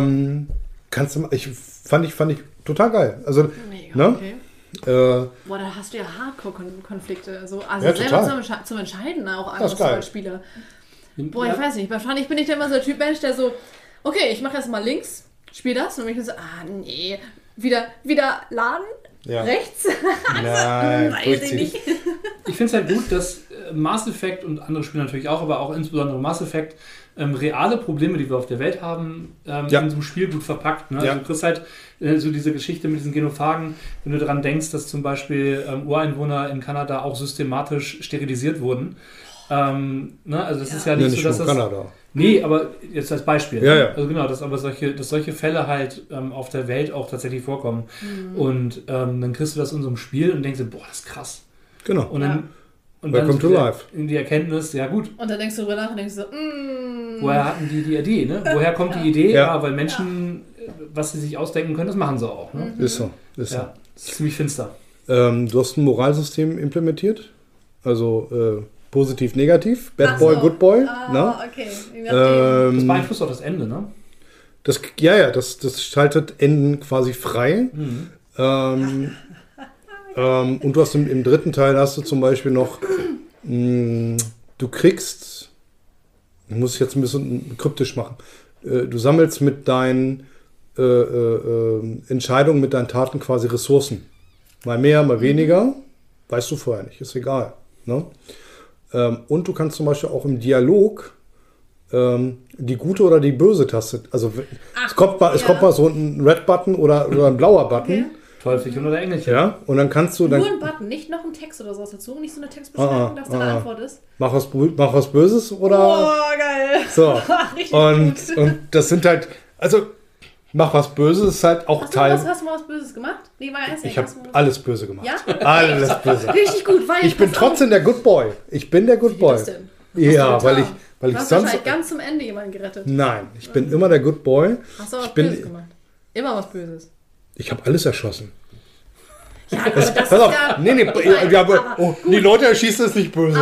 Fand ich total geil. Also, mega, ne? Okay. Boah, da hast du ja Hardcore-Konflikte. So, also ja, selber zum Entscheiden auch als Spieler. Boah, ich weiß nicht. Wahrscheinlich bin ich da immer so der Typ Mensch, der so, okay, ich mache erst mal links, spiel das und dann bin ich so, nee, wieder laden, rechts. Nein, weiß ich nicht. Ich finde es halt gut, dass Mass Effect und andere Spiele natürlich auch, aber auch insbesondere Mass Effect reale Probleme, die wir auf der Welt haben, in so einem Spiel gut verpackt. Ne? Also du kriegst halt so diese Geschichte mit diesen Genophagen, wenn du daran denkst, dass zum Beispiel Ureinwohner in Kanada auch systematisch sterilisiert wurden. Ne? Also das ist ja nicht so, dass das... Kanada. Nee, aber jetzt als Beispiel. Ja, ja. Also genau, dass solche Fälle halt auf der Welt auch tatsächlich vorkommen. Und dann kriegst du das in so einem Spiel und denkst dir, boah, das ist krass. Genau. Und dann Welcome to life. In die Erkenntnis, ja gut. Und dann denkst du drüber nach und denkst so, Woher hatten die Idee, ne? Woher kommt die Idee? Ja, weil Menschen, was sie sich ausdenken können, das machen sie auch. Ne? Ist so. Das ist ziemlich finster. Du hast ein Moralsystem implementiert. Also positiv, negativ. Bad Boy, Good Boy. Ne? Okay. Das beeinflusst auch das Ende, ne? Das schaltet Enden quasi frei. Und du hast im 3. Teil hast du zum Beispiel noch, du kriegst, ich muss es jetzt ein bisschen kryptisch machen, du sammelst mit deinen Entscheidungen, mit deinen Taten quasi Ressourcen. Mal mehr, mal weniger, weißt du vorher nicht, ist egal. Ne? Und du kannst zum Beispiel auch im Dialog die gute oder die böse Taste, also es kommt mal so ein Red-Button oder ein blauer Button. Okay. Teufelchen oder Engelchen. Ja, und dann kannst du... Nur ein Button, nicht noch ein Text oder sowas dazu, nicht so eine Textbeschreibung, dass deine Antwort ist. Mach was Böses oder... Oh, geil. So, Richtig und das sind halt... Also, Mach was Böses ist halt auch Hast du mal was Böses gemacht? Nee, war Ich habe alles böse gemacht. Ja? Alles böse. Richtig gut, weil Ich bin trotzdem der Good Boy. Ich bin der Good Boy. Was denn? Ja, weil ich Du hast sonst... wahrscheinlich ganz zum Ende jemanden gerettet. Nein, ich bin immer der Good Boy. Hast du auch was Böses gemacht? Immer was Böses. Ich habe alles erschossen. Ja, aber das Pass auf. Die Leute erschießen ist nicht böse.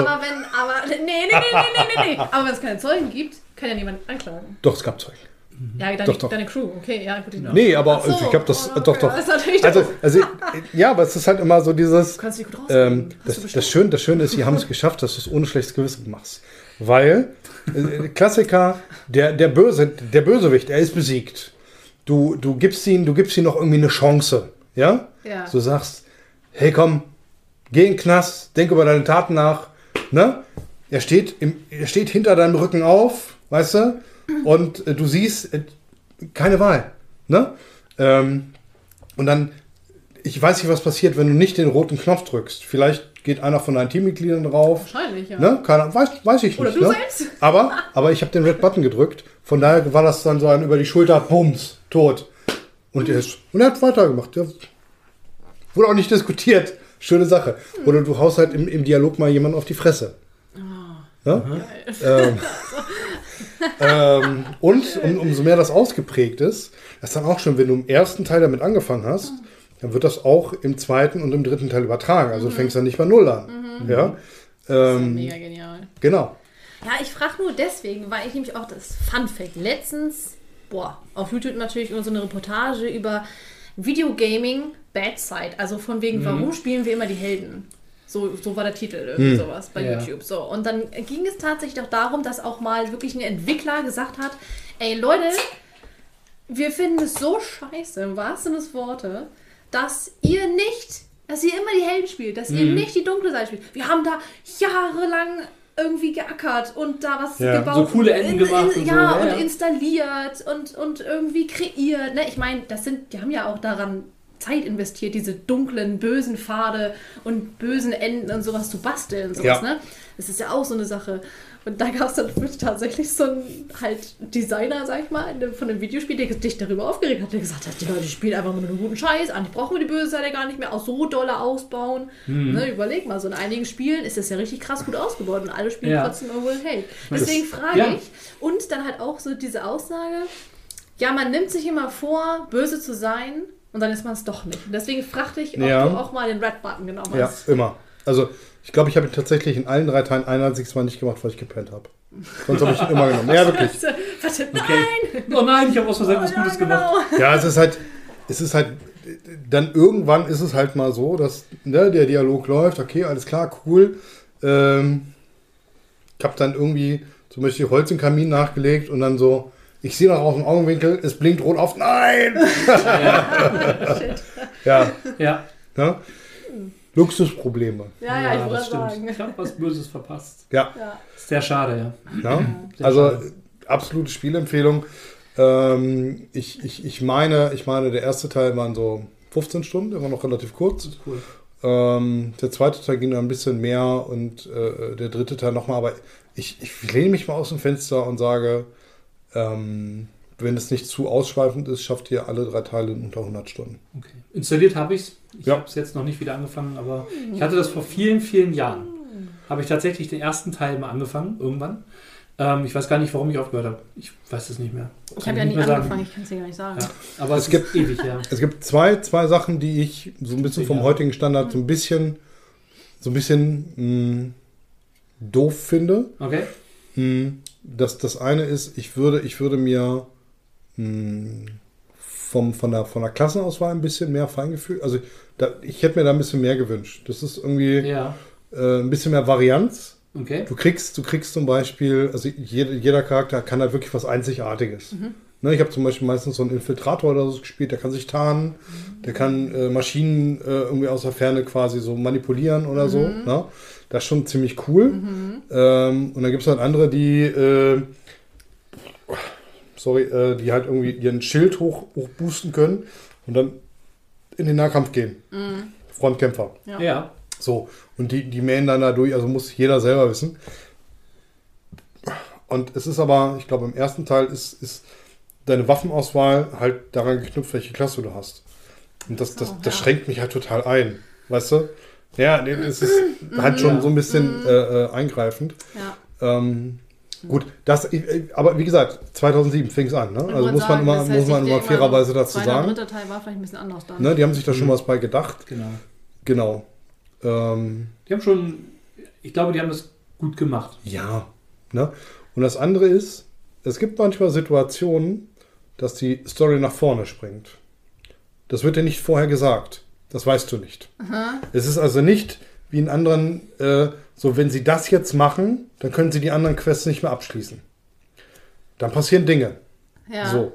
Nee. Aber wenn es keine Zeugen gibt, kann ja niemand anklagen. Doch, es gab Zeugen. Ja, Deine Crew, okay, ja, gut. Nee, aber so, ich habe das okay. doch. Das ist natürlich Ja, aber es ist halt immer so dieses. Du kannst dich gut rausreden. Das Schöne ist, sie haben es geschafft, dass du es ohne schlechtes Gewissen machst. Weil, Klassiker, der Bösewicht, er ist besiegt. Du gibst ihm noch irgendwie eine Chance. Ja? Du sagst, hey komm, geh in den Knast, denk über deine Taten nach. Ne? Er steht hinter deinem Rücken auf, weißt du? Und du siehst, keine Wahl. Ne? Und dann, ich weiß nicht, was passiert, wenn du nicht den roten Knopf drückst. Vielleicht geht einer von deinen Teammitgliedern drauf. Wahrscheinlich, ja. Ne? Weiß ich nicht. Oder du selbst. Aber ich habe den Red Button gedrückt. Von daher war das dann so ein über die Schulter, bums, tot. Und er hat weitergemacht. Der wurde auch nicht diskutiert. Schöne Sache. Oder du haust halt im Dialog mal jemanden auf die Fresse. Ne? Und umso mehr das ausgeprägt ist, das ist dann auch schon, wenn du im ersten Teil damit angefangen hast, dann wird das auch im zweiten und im dritten Teil übertragen. Also du fängst dann nicht bei Null an. Ja? Das ist mega genial. Genau. Ja, ich frage nur deswegen, weil ich nämlich auch das Fun Fact letztens, auf YouTube natürlich so eine Reportage über Videogaming Bad Side. Also von wegen, warum spielen wir immer die Helden? So war der Titel, irgendwie sowas bei YouTube. So, und dann ging es tatsächlich auch darum, dass auch mal wirklich ein Entwickler gesagt hat, ey Leute, wir finden es so scheiße, im wahrsten Sinne des Wortes, dass ihr immer die Helden spielt, dass ihr nicht die dunkle Seite spielt. Wir haben da jahrelang irgendwie geackert und da was gebaut. So coole Enden gemacht und und installiert und irgendwie kreiert. Ne? Ich meine, die haben ja auch daran Zeit investiert, diese dunklen, bösen Pfade und bösen Enden und sowas zu basteln. Sowas, ne? Das ist ja auch so eine Sache. Und da gab es dann tatsächlich so einen Designer, sag ich mal, von einem Videospiel, der sich darüber aufgeregt hat, der gesagt hat, die Leute spielen einfach nur einen guten Scheiß, eigentlich brauchen wir die böse Seite gar nicht mehr, auch so dolle ausbauen. Ne, überleg mal, so in einigen Spielen ist das ja richtig krass gut ausgebaut und alle spielen trotzdem irgendwo Hate. Deswegen frage ich, und dann halt auch so diese Aussage, ja, man nimmt sich immer vor, böse zu sein, und dann ist man es doch nicht. Und deswegen fragte ich, ob du auch mal den Red Button genommen hast. Ja, immer. Also, ich glaube, ich habe ihn tatsächlich in allen 3 Teilen ein einziges Mal nicht gemacht, weil ich gepennt habe. Sonst habe ich ihn immer genommen. Ja, wirklich. Warte, nein! Oh nein, ich habe aus Versehen was Gutes gemacht. Ja, es ist halt, dann irgendwann ist es halt mal so, dass der Dialog läuft, okay, alles klar, cool. Ich habe dann irgendwie zum Beispiel Holz im Kamin nachgelegt und dann so, ich sehe noch aus dem Augenwinkel, es blinkt rot auf. Nein! Ja. Luxusprobleme. Ja, ich wollte sagen. Ich habe was Böses verpasst. Ja. Sehr schade, Also, absolute Spielempfehlung. Ich meine, der erste Teil waren so 15 Stunden, der war noch relativ kurz. Das ist cool. Der zweite Teil ging noch ein bisschen mehr und der dritte Teil nochmal, aber ich lehne mich mal aus dem Fenster und sage, wenn es nicht zu ausschweifend ist, schafft ihr alle 3 Teile in unter 100 Stunden. Okay. Installiert habe ich es. Ich habe es jetzt noch nicht wieder angefangen, aber ich hatte das vor vielen, vielen Jahren. Habe ich tatsächlich den ersten Teil mal angefangen, irgendwann. Ich weiß gar nicht, warum ich aufgehört habe. Ich weiß es nicht mehr. Ich habe ja nie angefangen, ich kann es dir gar nicht sagen. Ja, aber es gibt ewig, Es gibt zwei Sachen, die ich so ein bisschen vom heutigen Standard so ein bisschen doof finde. Okay. Das eine ist, ich würde mir von der Klassenauswahl ein bisschen mehr Feingefühl, also ich hätte mir da ein bisschen mehr gewünscht. Das ist irgendwie ein bisschen mehr Varianz. Okay. Du kriegst zum Beispiel, also jeder Charakter kann halt wirklich was Einzigartiges. Ne, ich habe zum Beispiel meistens so einen Infiltrator oder so gespielt, der kann sich tarnen, der kann Maschinen irgendwie aus der Ferne quasi so manipulieren oder so. Ne? Das ist schon ziemlich cool. Und dann gibt es halt andere, die halt irgendwie ihren Schild hochboosten können und dann in den Nahkampf gehen. Frontkämpfer. Ja. So, und die mähen dann da durch, also muss jeder selber wissen. Und es ist aber, ich glaube, im ersten Teil ist deine Waffenauswahl halt daran geknüpft, welche Klasse du hast. Und das schränkt mich halt total ein. Weißt du? Ja, nee, es ist halt schon so ein bisschen eingreifend. Ja. Gut, aber wie gesagt, 2007 fing es an. Ne? Also muss man immer fairerweise dazu sagen. Der dritte Teil war vielleicht ein bisschen anders dann. Ne, die haben sich da schon was bei gedacht. Genau. Die haben schon, ich glaube, die haben das gut gemacht. Ja. Ne? Und das andere ist, es gibt manchmal Situationen, dass die Story nach vorne springt. Das wird dir nicht vorher gesagt. Das weißt du nicht. Aha. Es ist also nicht wie in anderen, so wenn sie das jetzt machen, dann können sie die anderen Quests nicht mehr abschließen. Dann passieren Dinge. Ja. So.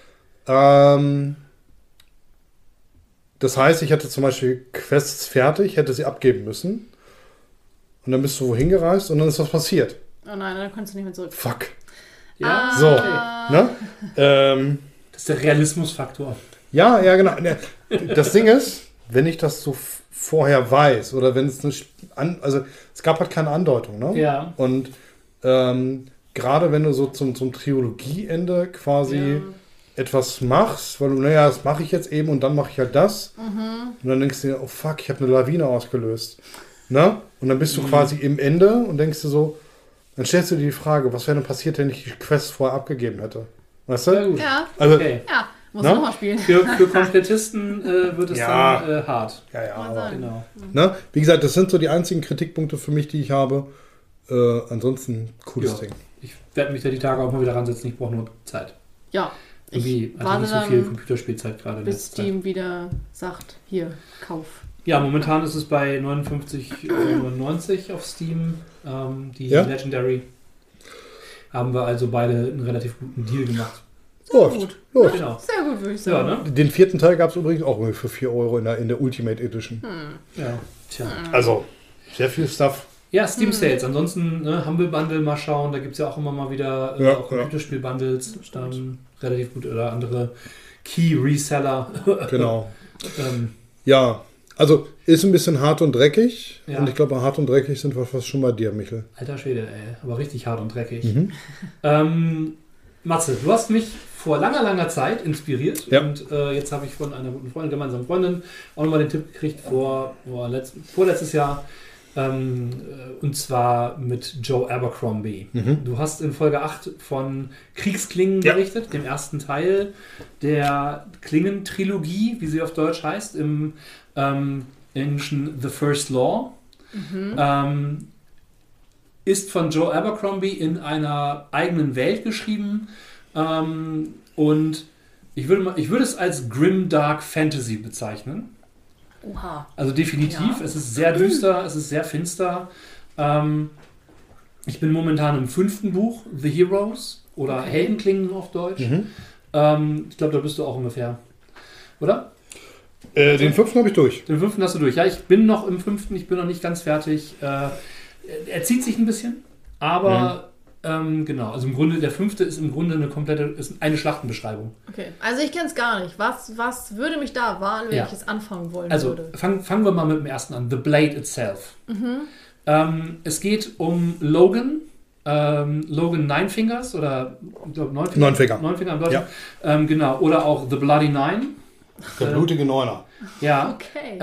Das heißt, ich hätte zum Beispiel Quests fertig, hätte sie abgeben müssen. Und dann bist du wohin gereist und dann ist was passiert. Oh nein, dann kannst du nicht mehr zurück. Fuck. Ja, so. Okay. Ne? Das ist der Realismusfaktor. Ja, genau. Das Ding ist, wenn ich das so vorher weiß oder wenn es also es gab halt keine Andeutung, ne? Ja. Und gerade wenn du so zum Triologieende quasi etwas machst, weil du, das mache ich jetzt eben und dann mache ich halt das. Und dann denkst du dir, oh fuck, ich habe eine Lawine ausgelöst. Ne? Und dann bist du quasi im Ende und denkst du so, dann stellst du dir die Frage, was wäre denn passiert, wenn ich die Quest vorher abgegeben hätte? Weißt du? Ja, gut. Ja. Also, Okay. Ja, muss man nochmal spielen. Für Komplettisten wird es dann hart. Ja, aber, Genau. ne? Wie gesagt, das sind so die einzigen Kritikpunkte für mich, die ich habe. Ansonsten cooles Ding. Ich werde mich da die Tage auch mal wieder ransetzen. Ich brauche nur Zeit. Ja. Irgendwie hatte nicht so viel Computerspielzeit gerade. Bis Steam wieder sagt, hier, Kauf. Ja, momentan ist es bei 59,99 auf Steam. Die Legendary. Haben wir also beide einen relativ guten Deal gemacht. Läuft. Genau. Sehr gut, würde ich sagen. Ja, ne? Den 4. Teil gab es übrigens auch für 4 Euro in der Ultimate Edition. Ja, tja. Also, sehr viel Stuff. Ja, Steam Sales. Ansonsten Humble Bundle mal schauen. Da gibt es ja auch immer mal wieder auch Computerspiel-Bundles. Relativ gut oder andere Key-Reseller. Genau. Ja, also ist ein bisschen hart und dreckig. Ja. Und ich glaube, hart und dreckig sind wir fast schon bei dir, Michel. Alter Schwede, ey. Aber richtig hart und dreckig. Matze, du hast mich vor langer, langer Zeit inspiriert. Ja. Und jetzt habe ich von einer guten Freundin, gemeinsamen Freundin, auch nochmal den Tipp gekriegt vorletztes Jahr. Und zwar mit Joe Abercrombie. Du hast in Folge 8 von Kriegsklingen berichtet, dem ersten Teil der Klingen-Trilogie, wie sie auf Deutsch heißt, im Englischen The First Law. Ist von Joe Abercrombie in einer eigenen Welt geschrieben und ich würde es als Grimdark Fantasy bezeichnen. Oha. Also definitiv, es ist sehr düster, es ist sehr finster. Ich bin momentan im 5. Buch, The Heroes oder Heldenklingen auf Deutsch. Ich glaube, da bist du auch ungefähr, oder? Den 5. habe ich durch. Den 5. hast du durch. Ja, ich bin noch im 5., ich bin noch nicht ganz fertig. Er zieht sich ein bisschen, aber genau, also im Grunde, der 5. ist im Grunde eine Schlachtenbeschreibung. Okay, also ich kenne es gar nicht. Was würde mich da erwarten, wenn ich es anfangen wollen würde? Also fangen wir mal mit dem ersten an, The Blade Itself. Es geht um Logan, Logan Ninefingers oder ich glaube Neunfinger im Deutschen. Ja. Genau, oder auch The Bloody Nine. Der blutige Neuner. Ja,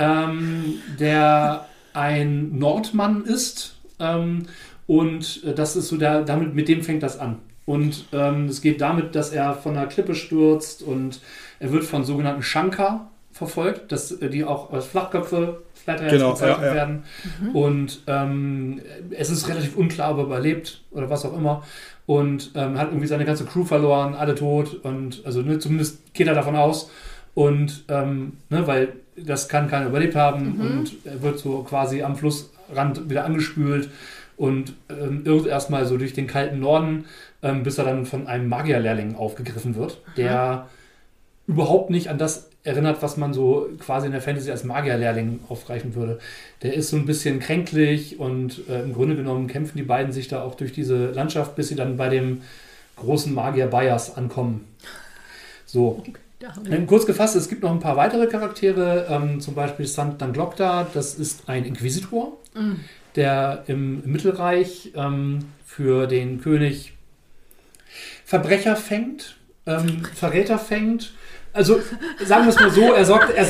der ein Nordmann ist und das ist so mit dem fängt das an. Und es geht damit, dass er von einer Klippe stürzt und er wird von sogenannten Shankar verfolgt, die auch als Flachköpfe bezeichnet werden. Und es ist relativ unklar, ob er überlebt oder was auch immer. Und hat irgendwie seine ganze Crew verloren, alle tot und also zumindest geht er davon aus. Und weil das kann keiner überlebt haben und er wird so quasi am Flussrand wieder angespült und irrt erstmal so durch den kalten Norden, bis er dann von einem Magierlehrling aufgegriffen wird, der überhaupt nicht an das erinnert, was man so quasi in der Fantasy als Magierlehrling aufgreifen würde. Der ist so ein bisschen kränklich und im Grunde genommen kämpfen die beiden sich da auch durch diese Landschaft, bis sie dann bei dem großen Magier Bias ankommen. So. Kurz gefasst, es gibt noch ein paar weitere Charaktere, zum Beispiel Sant Danglokta, das ist ein Inquisitor, der im Mittelreich für den König Verbrecher fängt, Verräter fängt. Also, sagen wir es mal so, er sorgt. Ich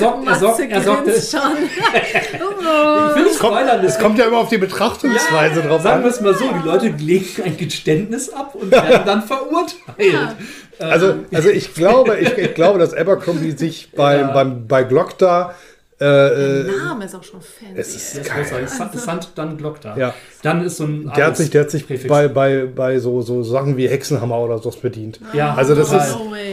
will nicht spoilern. Es kommt ja immer auf die Betrachtungsweise drauf an. Sagen wir es mal so, die Leute legen ein Geständnis ab und werden dann verurteilt. Also ich glaube, dass Abercrombie sich bei Glock da der Name ist auch schon fancy. Es ist Sant dann Glock da. Ja. Dann ist so ein Der hat sich bei so Sachen wie Hexenhammer oder sowas bedient. Ja, also das ist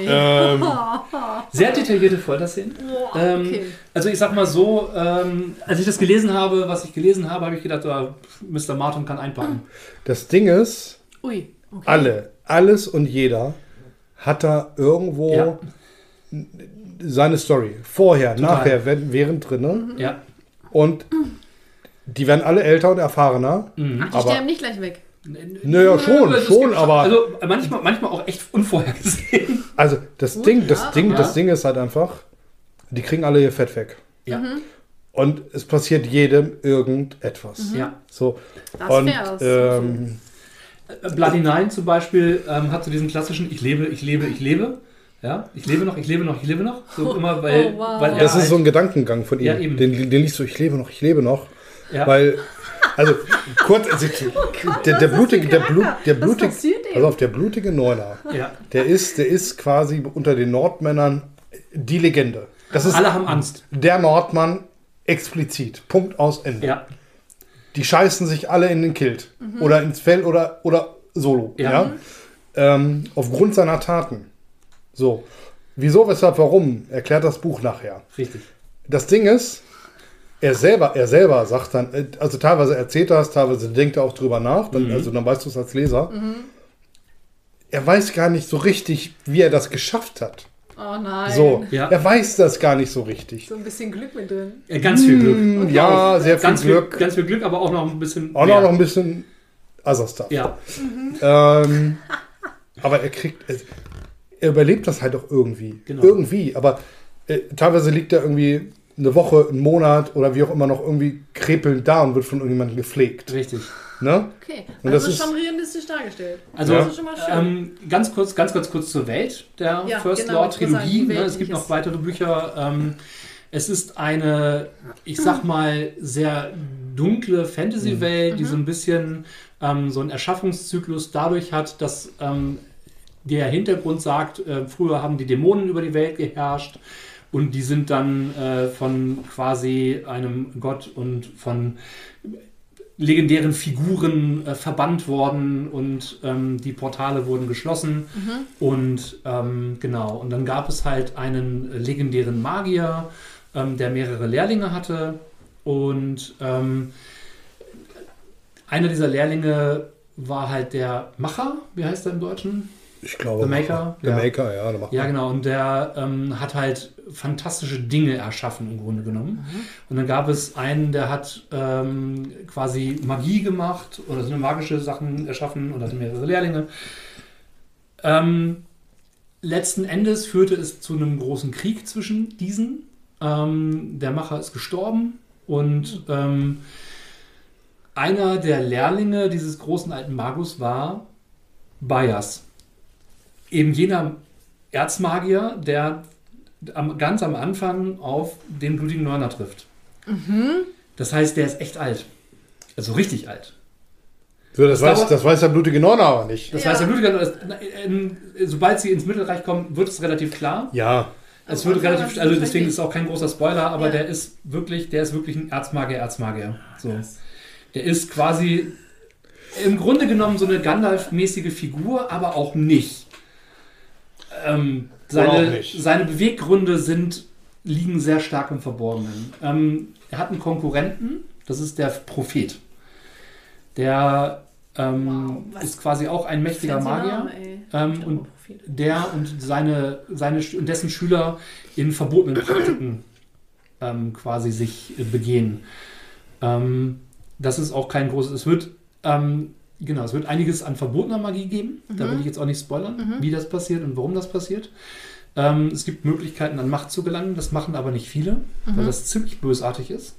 sehr detaillierte Folterszenen. Okay. Also ich sag mal so, als ich das gelesen habe, habe ich gedacht, Mr. Martin kann einpacken. Das Ding ist, Okay. alles und jeder hat da irgendwo seine Story. Vorher, nachher, während drin. Ja. Und die werden alle älter und erfahrener. Ach, die sterben nicht gleich weg. Naja, schon, aber... Also manchmal auch echt unvorhergesehen. Also das Ding ist halt einfach, die kriegen alle ihr Fett weg. Ja. Und es passiert jedem irgendetwas. Ja. So. Das Und Bloody Nine zum Beispiel hat so diesen klassischen Ich lebe. Ja, ich lebe noch. So immer, weil das ist so ein Gedankengang von ihm. Ja, eben. Den liest du, ich lebe noch. Ja. Weil, also kurz, der blutige Neuner, der ist quasi unter den Nordmännern die Legende. Alle haben Angst. Der Nordmann explizit. Punkt aus Ende. Ja. Die scheißen sich alle in den Kilt. Oder ins Fell oder solo. Ja. Aufgrund seiner Taten. So. Wieso, weshalb, warum? Erklärt das Buch nachher. Richtig. Das Ding ist, er selber sagt dann, also teilweise erzählt er es, teilweise denkt er auch drüber nach, dann weißt du es als Leser. Er weiß gar nicht so richtig, wie er das geschafft hat. Oh nein. So, Ja. er weiß das gar nicht so richtig. So ein bisschen Glück mit drin. Ganz viel Glück. Ja, sehr viel Glück. Ganz viel Glück, aber auch noch ein bisschen. Auch noch ein bisschen Other-Stuff. Ja. Aber er überlebt das halt auch irgendwie. Genau. Irgendwie, aber teilweise liegt er irgendwie eine Woche, einen Monat oder wie auch immer noch irgendwie krepelnd da und wird von irgendjemandem gepflegt. Richtig. Ne? Okay, Und also das ist schon realistisch dargestellt. Also das ist schon mal schön. ganz kurz zur Welt der First genau, Law Trilogie. die Welt, Es gibt noch weitere Bücher. Es ist eine, ich sag mal, sehr dunkle Fantasy-Welt, die so ein bisschen so einen Erschaffungszyklus dadurch hat, dass der Hintergrund sagt, früher haben die Dämonen über die Welt geherrscht und die sind dann von quasi einem Gott und von legendären Figuren verbannt worden und die Portale wurden geschlossen. Und genau, und dann gab es halt einen legendären Magier, der mehrere Lehrlinge hatte und einer dieser Lehrlinge war halt der Macher, wie heißt er im Deutschen? Ich glaube. The Maker. Der Maker, ja. Der Macher. Ja, genau. Und der hat halt fantastische Dinge erschaffen, im Grunde genommen. Und dann gab es einen, der hat quasi Magie gemacht oder so magische Sachen erschaffen und hatte mehrere Lehrlinge. Letzten Endes führte es zu einem großen Krieg zwischen diesen. Der Macher ist gestorben und einer der Lehrlinge dieses großen alten Magus war Bias. Eben jener Erzmagier, der ganz am Anfang auf den blutigen Neuner trifft. Das heißt, der ist echt alt. Also richtig alt. So, das weiß der blutige Neuner aber nicht. Das weiß der blutige Neuner. Sobald sie ins Mittelreich kommen, wird es relativ klar. Ja. Es wird relativ, also deswegen ist es auch kein großer Spoiler, aber der ist wirklich ein Erzmagier. So. Der ist quasi im Grunde genommen so eine Gandalf-mäßige Figur, aber auch nicht. Seine Beweggründe liegen sehr stark im Verborgenen. Er hat einen Konkurrenten, das ist der Prophet. Der ist quasi auch ein mächtiger Magier. Und der und dessen Schüler in verbotenen Praktiken quasi sich begehen. Das ist auch kein großes. Es wird einiges an verbotener Magie geben. Da will ich jetzt auch nicht spoilern, wie das passiert und warum das passiert. Es gibt Möglichkeiten, an Macht zu gelangen. Das machen aber nicht viele, weil das ziemlich bösartig ist.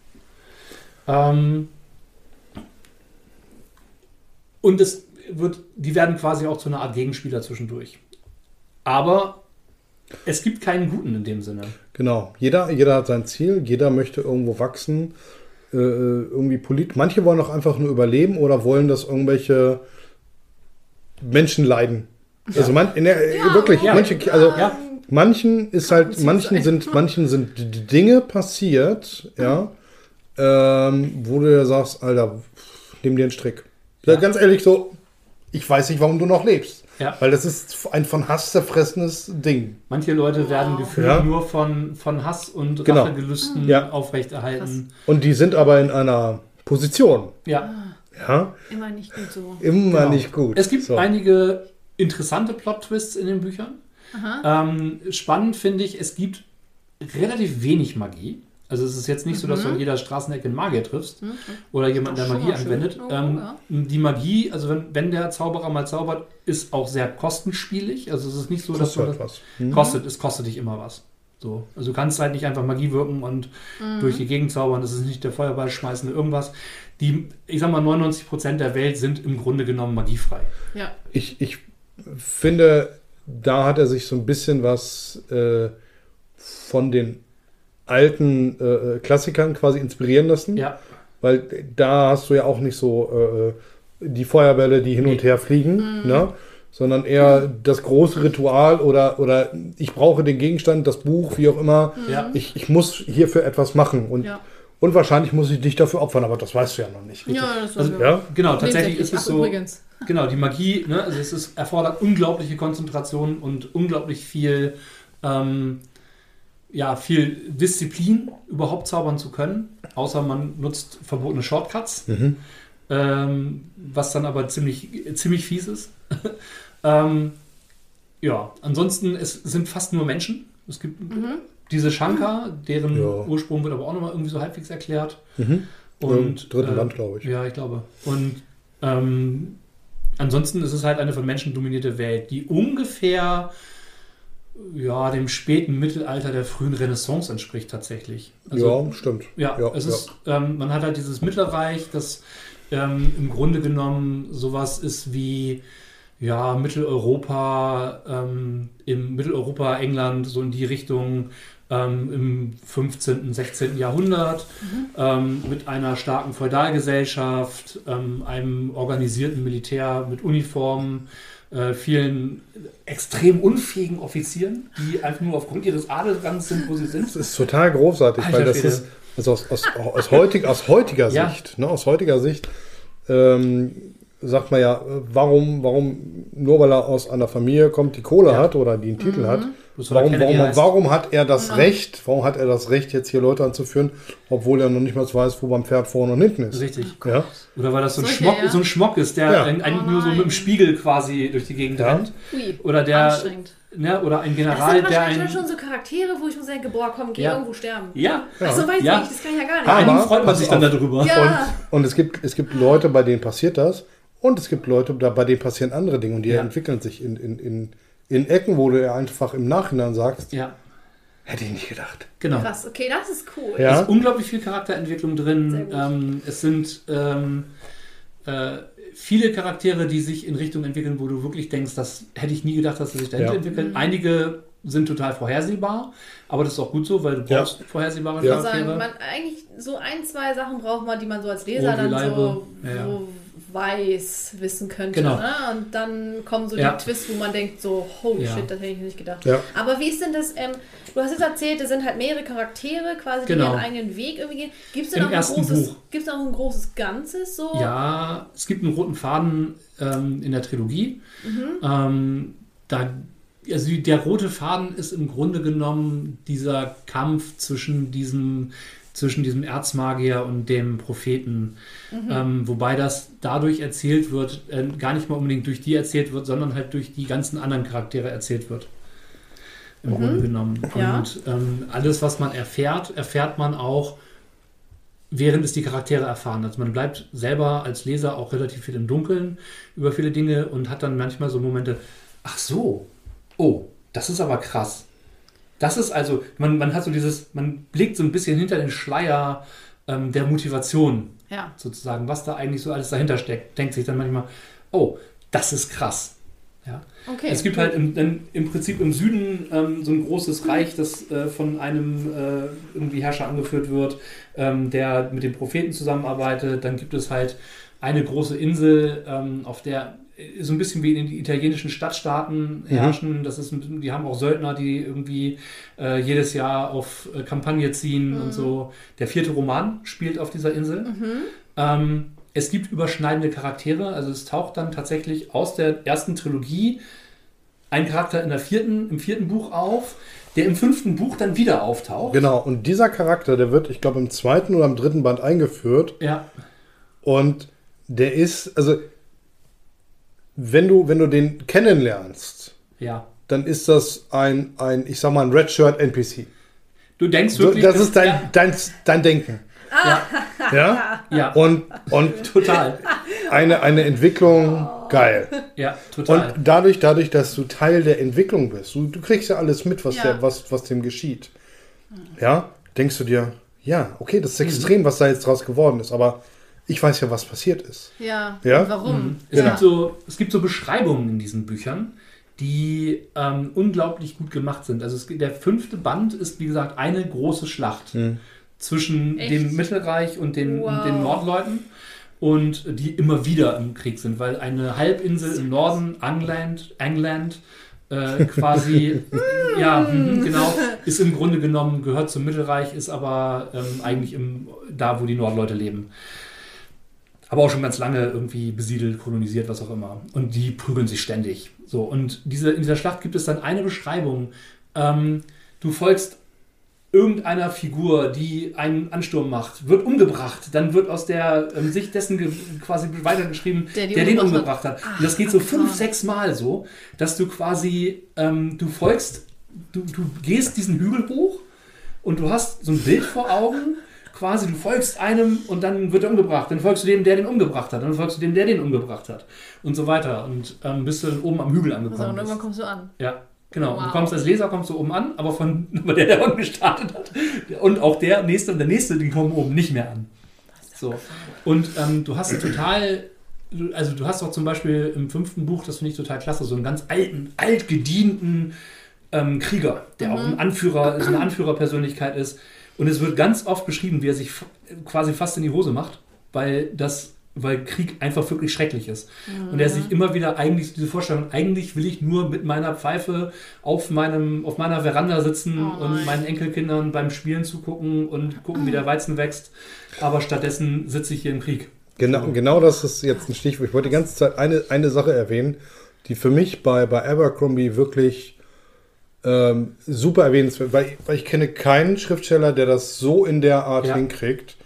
Und die werden quasi auch zu einer Art Gegenspieler zwischendurch. Aber es gibt keinen Guten in dem Sinne. Genau. Jeder hat sein Ziel, jeder möchte irgendwo wachsen, irgendwie manche wollen auch einfach nur überleben oder wollen, dass irgendwelche Menschen leiden. Ja. Also wirklich, manche, also manchen ist halt, manchen sind Dinge passiert, ja, wo du ja sagst, Alter, nimm dir einen Strick. Ja. Ganz ehrlich so, ich weiß nicht, warum du noch lebst. Ja. Weil das ist ein von Hass zerfressenes Ding. Manche Leute werden gefühlt nur von Hass und Rachegelüsten aufrechterhalten. Und die sind aber in einer Position. Ja. Immer nicht gut so. Immer nicht gut. Es gibt einige interessante Plot-Twists in den Büchern. Spannend finde ich, es gibt relativ wenig Magie. Also es ist jetzt nicht so, dass du an jeder Straßenecke einen Magier triffst oder jemanden, der Magie anwendet. Die Magie, also wenn der Zauberer mal zaubert, ist auch sehr kostenspielig. Also es ist nicht so, dass es kostet dich immer was. So. Also du kannst halt nicht einfach Magie wirken und durch die Gegend zaubern. Das ist nicht der Feuerball schmeißen oder irgendwas. Ich sag mal, 99% der Welt sind im Grunde genommen magiefrei. Ja. Ich finde, da hat er sich so ein bisschen was von den alten Klassikern quasi inspirieren lassen. Ja. Weil da hast du ja auch nicht so die Feuerbälle, die hin und her fliegen, ne? Sondern eher das große Ritual oder ich brauche den Gegenstand, das Buch, wie auch immer. Ja. Ich muss hierfür etwas machen und wahrscheinlich muss ich dich dafür opfern, aber das weißt du ja noch nicht. Ja, das also, genau, tatsächlich ist es so. Übrigens. Genau, die Magie, ne? Also erfordert unglaubliche Konzentration und unglaublich viel viel Disziplin, überhaupt zaubern zu können. Außer man nutzt verbotene Shortcuts, was dann aber ziemlich fies ist. Ansonsten, es sind fast nur Menschen. Es gibt diese Shankar, deren Ursprung wird aber auch nochmal irgendwie so halbwegs erklärt. Und dritten Land, glaube ich. Ja, ich glaube. Und ansonsten ist es halt eine von Menschen dominierte Welt, die ungefähr dem späten Mittelalter der frühen Renaissance entspricht tatsächlich. Also, stimmt. Man hat halt dieses Mittelreich, das im Grunde genommen sowas ist wie Mitteleuropa, im Mitteleuropa, England, so in die Richtung im 15., 16. Jahrhundert mit einer starken Feudalgesellschaft, einem organisierten Militär mit Uniformen, vielen extrem unfähigen Offizieren, die einfach nur aufgrund ihres Adelsrangs sind, wo sie sind. Das ist total großartig, weil das ist aus heutiger Sicht, ne, aus heutiger Sicht sagt man ja, warum nur weil er aus einer Familie kommt, die Kohle hat oder die einen Titel hat, warum hat er das Recht, jetzt hier Leute anzuführen, obwohl er noch nicht mal weiß, wo beim Pferd vorne und hinten ist. Richtig. Ja? Oder weil das so ein Schmock ist, der eigentlich nur so mit dem Spiegel quasi durch die Gegend rennt. Oder der oder ein General, das sind wahrscheinlich schon so Charaktere, wo ich mir denke, komm, geh irgendwo sterben. Ja. Achso, weiß ich nicht, das kann ich ja gar nicht. Bei einigen freut man sich dann darüber. Ja. Und es gibt Leute, bei denen passiert das. Und es gibt Leute, bei denen passieren andere Dinge und die entwickeln sich in Ecken, wo du einfach im Nachhinein sagst, hätte ich nicht gedacht. Genau. Krass, okay, das ist cool. Ja. Es ist unglaublich viel Charakterentwicklung drin. Es sind viele Charaktere, die sich in Richtung entwickeln, wo du wirklich denkst, das hätte ich nie gedacht, dass sie sich dahinter entwickeln. Einige sind total vorhersehbar, aber das ist auch gut so, weil du brauchst vorhersehbare Charaktere. Eigentlich so 1, 2 Sachen braucht man, die man so als Leser dann so wissen könnte. Genau. Ne? Und dann kommen so die Twists, wo man denkt so, holy shit, das hätte ich nicht gedacht. Ja. Aber wie ist denn das, du hast jetzt erzählt, es sind halt mehrere Charaktere quasi, die ihren eigenen Weg irgendwie gehen. Gibt es denn auch ein großes Ganzes? So? Ja, es gibt einen roten Faden in der Trilogie. Der rote Faden ist im Grunde genommen dieser Kampf zwischen diesem Erzmagier und dem Propheten. Wobei das dadurch erzählt wird, gar nicht mal unbedingt durch die erzählt wird, sondern halt durch die ganzen anderen Charaktere erzählt wird. Im Grunde genommen. Ja. Und alles, was man erfährt man auch, während es die Charaktere erfahren. Also man bleibt selber als Leser auch relativ viel im Dunkeln über viele Dinge und hat dann manchmal so Momente, ach so, oh, das ist aber krass. Das ist also, man hat so man blickt so ein bisschen hinter den Schleier der Motivation, sozusagen, was da eigentlich so alles dahinter steckt. Denkt sich dann manchmal, oh, das ist krass. Ja. Okay. Es gibt halt im Prinzip im Süden so ein großes Reich, das von einem irgendwie Herrscher angeführt wird, der mit den Propheten zusammenarbeitet. Dann gibt es halt eine große Insel, auf der so ein bisschen wie in den italienischen Stadtstaaten herrschen. Das ist, die haben auch Söldner, die irgendwie jedes Jahr auf Kampagne ziehen und so. Der 4. Roman spielt auf dieser Insel. Es gibt überschneidende Charaktere, also es taucht dann tatsächlich aus der ersten Trilogie ein Charakter im 4. Buch auf, der im 5. Buch dann wieder auftaucht. Genau, und dieser Charakter, der wird, ich glaube, im 2. oder im 3. Band eingeführt. Ja. Und der ist, also, wenn du den kennenlernst, ja, dann ist das ein ich sag mal, ein Redshirt-NPC. Du denkst wirklich... So, das ist dein Denken. Ja? Ja. Und total. Eine Entwicklung, geil. Ja, total. Und dadurch, dass du Teil der Entwicklung bist, du kriegst ja alles mit, was dem geschieht. Ja, denkst du dir, ja, okay, das ist extrem, was da jetzt draus geworden ist, aber ich weiß ja, was passiert ist. Ja, ja? Warum? Es gibt so Beschreibungen in diesen Büchern, die unglaublich gut gemacht sind. Also der 5. Band ist, wie gesagt, eine große Schlacht zwischen dem Mittelreich und den Nordleuten und die immer wieder im Krieg sind, weil eine Halbinsel im Norden, England quasi, genau, ist im Grunde genommen, gehört zum Mittelreich, ist aber eigentlich da, wo die Nordleute leben. Aber auch schon ganz lange irgendwie besiedelt, kolonisiert, was auch immer. Und die prügeln sich ständig. So, und in dieser Schlacht gibt es dann eine Beschreibung. Du folgst irgendeiner Figur, die einen Ansturm macht, wird umgebracht. Dann wird aus der Sicht dessen quasi weitergeschrieben, der den umgebracht hat. Und das geht so 5-6 Mal so, dass du quasi, du folgst, du gehst diesen Hügel hoch und du hast so ein Bild vor Augen, quasi, du folgst einem und dann wird er umgebracht. Dann folgst du dem, der den umgebracht hat. Dann folgst du dem, der den umgebracht hat. Und so weiter. Und bis du dann oben am Hügel angekommen bist. Und irgendwann kommst du an. Ja, genau. Wow. Du kommst als Leser oben an, aber der unten gestartet hat. Und auch der Nächste und der Nächste, die kommen oben nicht mehr an. So. Und du hast du hast auch zum Beispiel im 5. Buch, das finde ich total klasse, so einen ganz altgedienten Krieger, der auch ein Anführer, so eine Anführerpersönlichkeit ist. Und es wird ganz oft beschrieben, wie er sich quasi fast in die Hose macht, weil Krieg einfach wirklich schrecklich ist. Und er sich immer wieder diese Vorstellung, eigentlich will ich nur mit meiner Pfeife auf meiner Veranda sitzen und meinen Enkelkindern beim Spielen zugucken und gucken, wie der Weizen wächst. Aber stattdessen sitze ich hier im Krieg. Genau das ist jetzt ein Stichwort. Ich wollte die ganze Zeit eine Sache erwähnen, die für mich bei Abercrombie wirklich super erwähnenswert, weil ich kenne keinen Schriftsteller, der das so in der Art hinkriegt.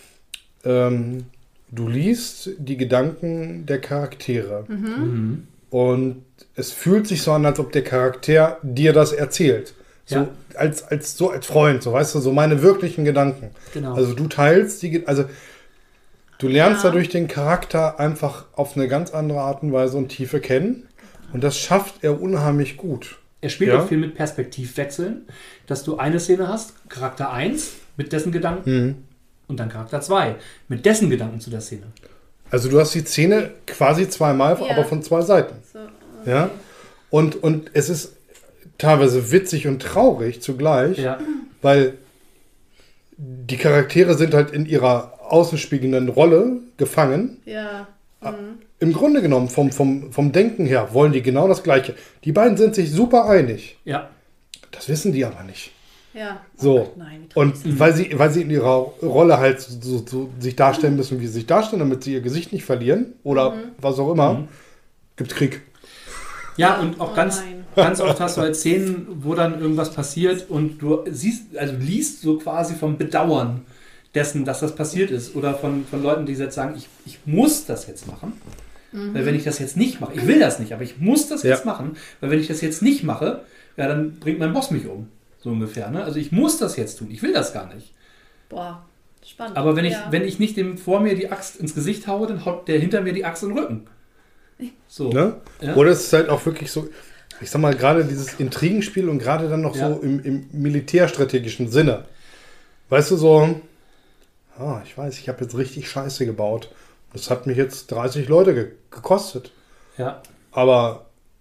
Du liest die Gedanken der Charaktere und es fühlt sich so an, als ob der Charakter dir das erzählt. So als Freund, so weißt du, so meine wirklichen Gedanken. Genau. Also du teilst du lernst dadurch den Charakter einfach auf eine ganz andere Art und Weise und Tiefe kennen und das schafft er unheimlich gut. Er spielt auch viel mit Perspektivwechseln, dass du eine Szene hast, Charakter 1 mit dessen Gedanken und dann Charakter 2 mit dessen Gedanken zu der Szene. Also du hast die Szene quasi zweimal, aber von zwei Seiten. So, okay. Ja? Und es ist teilweise witzig und traurig zugleich, weil die Charaktere sind halt in ihrer außenspiegelnden Rolle gefangen. Ja. Im Grunde genommen, vom Denken her, wollen die genau das Gleiche. Die beiden sind sich super einig. Ja. Das wissen die aber nicht. Ja. So. Nein, und weil sie in ihrer Rolle halt so sich darstellen müssen, wie sie sich darstellen, damit sie ihr Gesicht nicht verlieren oder was auch immer, gibt's Krieg. Ja, und auch ganz oft hast du halt Szenen, wo dann irgendwas passiert und du liest so quasi vom Bedauern dessen, dass das passiert ist. Oder von Leuten, die jetzt sagen, ich muss das jetzt machen. Weil wenn ich das jetzt nicht mache, ich will das nicht, aber ich muss das jetzt machen, weil wenn ich das jetzt nicht mache, dann bringt mein Boss mich um. So ungefähr. Ne? Also ich muss das jetzt tun, ich will das gar nicht. Boah, spannend. Aber wenn ich nicht dem vor mir die Axt ins Gesicht haue, dann haut der hinter mir die Axt in den Rücken. So. Ne? Ja. Oder es ist halt auch wirklich so, ich sag mal, gerade dieses Intrigenspiel und gerade dann noch so im militärstrategischen Sinne. Weißt du, so, ich weiß, ich habe jetzt richtig Scheiße gebaut. Das hat mich jetzt 30 Leute gekostet. Ja. Aber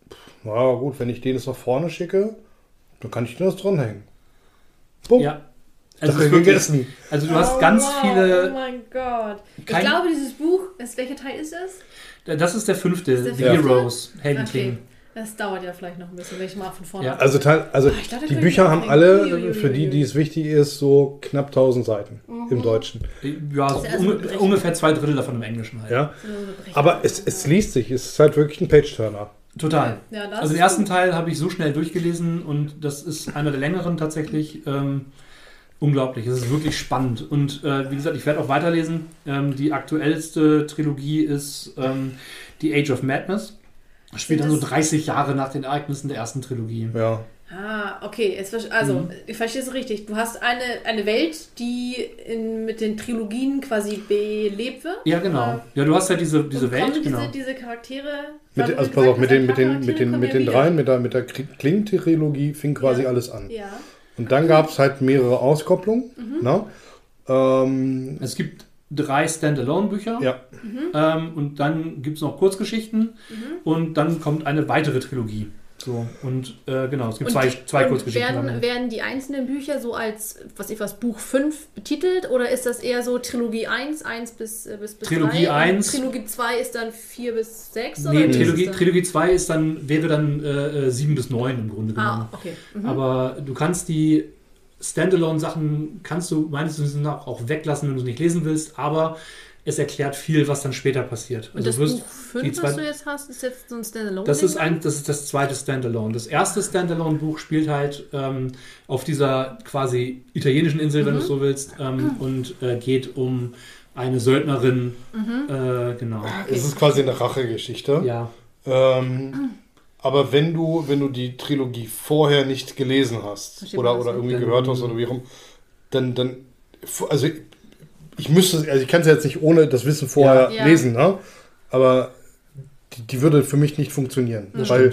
na gut, wenn ich den jetzt nach vorne schicke, dann kann ich den das dranhängen. Bumm. Ja. Also, Das wird gegessen. Also du hast ganz viele... Oh mein Gott. Ich glaube, dieses Buch, welcher Teil ist das? Das ist der 5. der The 5.? Heroes, Heldenklingen. Okay. Das dauert ja vielleicht noch ein bisschen, wenn ich mal von vorne... Ja. Also ich dachte, die das Bücher könnte haben ich alle, Uiuiui. für die es wichtig ist, so knapp 1000 Seiten im Deutschen. Ja, Das ist also ungefähr 2/3 davon im Englischen halt. Ja? Aber es liest sich, es ist halt wirklich ein Page-Turner. Total. Ja, das Also den ist ersten gut. Teil habe ich so schnell durchgelesen und das ist einer der längeren tatsächlich. Unglaublich, es ist wirklich spannend. Und wie gesagt, ich werde auch weiterlesen. Die aktuellste Trilogie ist The Age of Madness. Spielt dann so 30 Jahre nach den Ereignissen der ersten Trilogie. Ja. Okay. Ich verstehe es richtig. Du hast eine Welt, die mit den Trilogien quasi belebt wird. Ja, genau. Ja, du hast ja diese Welt, kommen genau. diese Charaktere... Also pass auf, mit den dreien, mit der Kling-Trilogie fing quasi alles an. Ja. Und dann gab es halt mehrere Auskopplungen. Ne? Es gibt 3 Standalone-Bücher. Ja. Und dann gibt es noch Kurzgeschichten. Und dann kommt eine weitere Trilogie. So, und genau, es gibt zwei Kurzgeschichten. Werden die einzelnen Bücher so als, Buch 5 betitelt oder ist das eher so Trilogie 1 bis Trilogie 3? 1. Trilogie 2 ist dann 4 bis 6? Nee, oder Trilogie 2 wäre dann 7 bis 9 im Grunde genommen. Okay. Aber du kannst die Standalone-Sachen, meines Wissens nach auch weglassen, wenn du es nicht lesen willst, aber es erklärt viel, was dann später passiert. Und also das Buch 5, was du jetzt hast, ist jetzt so ein Standalone? Das ist das zweite Standalone. Das erste Standalone-Buch spielt halt auf dieser quasi italienischen Insel, wenn du es so willst, und geht um eine Söldnerin. Genau. Okay. Es ist quasi eine Rachegeschichte. Ja. Aber wenn du die Trilogie vorher nicht gelesen hast oder irgendwie gehört hast oder wie auch immer, dann also ich kann es jetzt nicht ohne das Wissen vorher lesen, ne? Aber die würde für mich nicht funktionieren.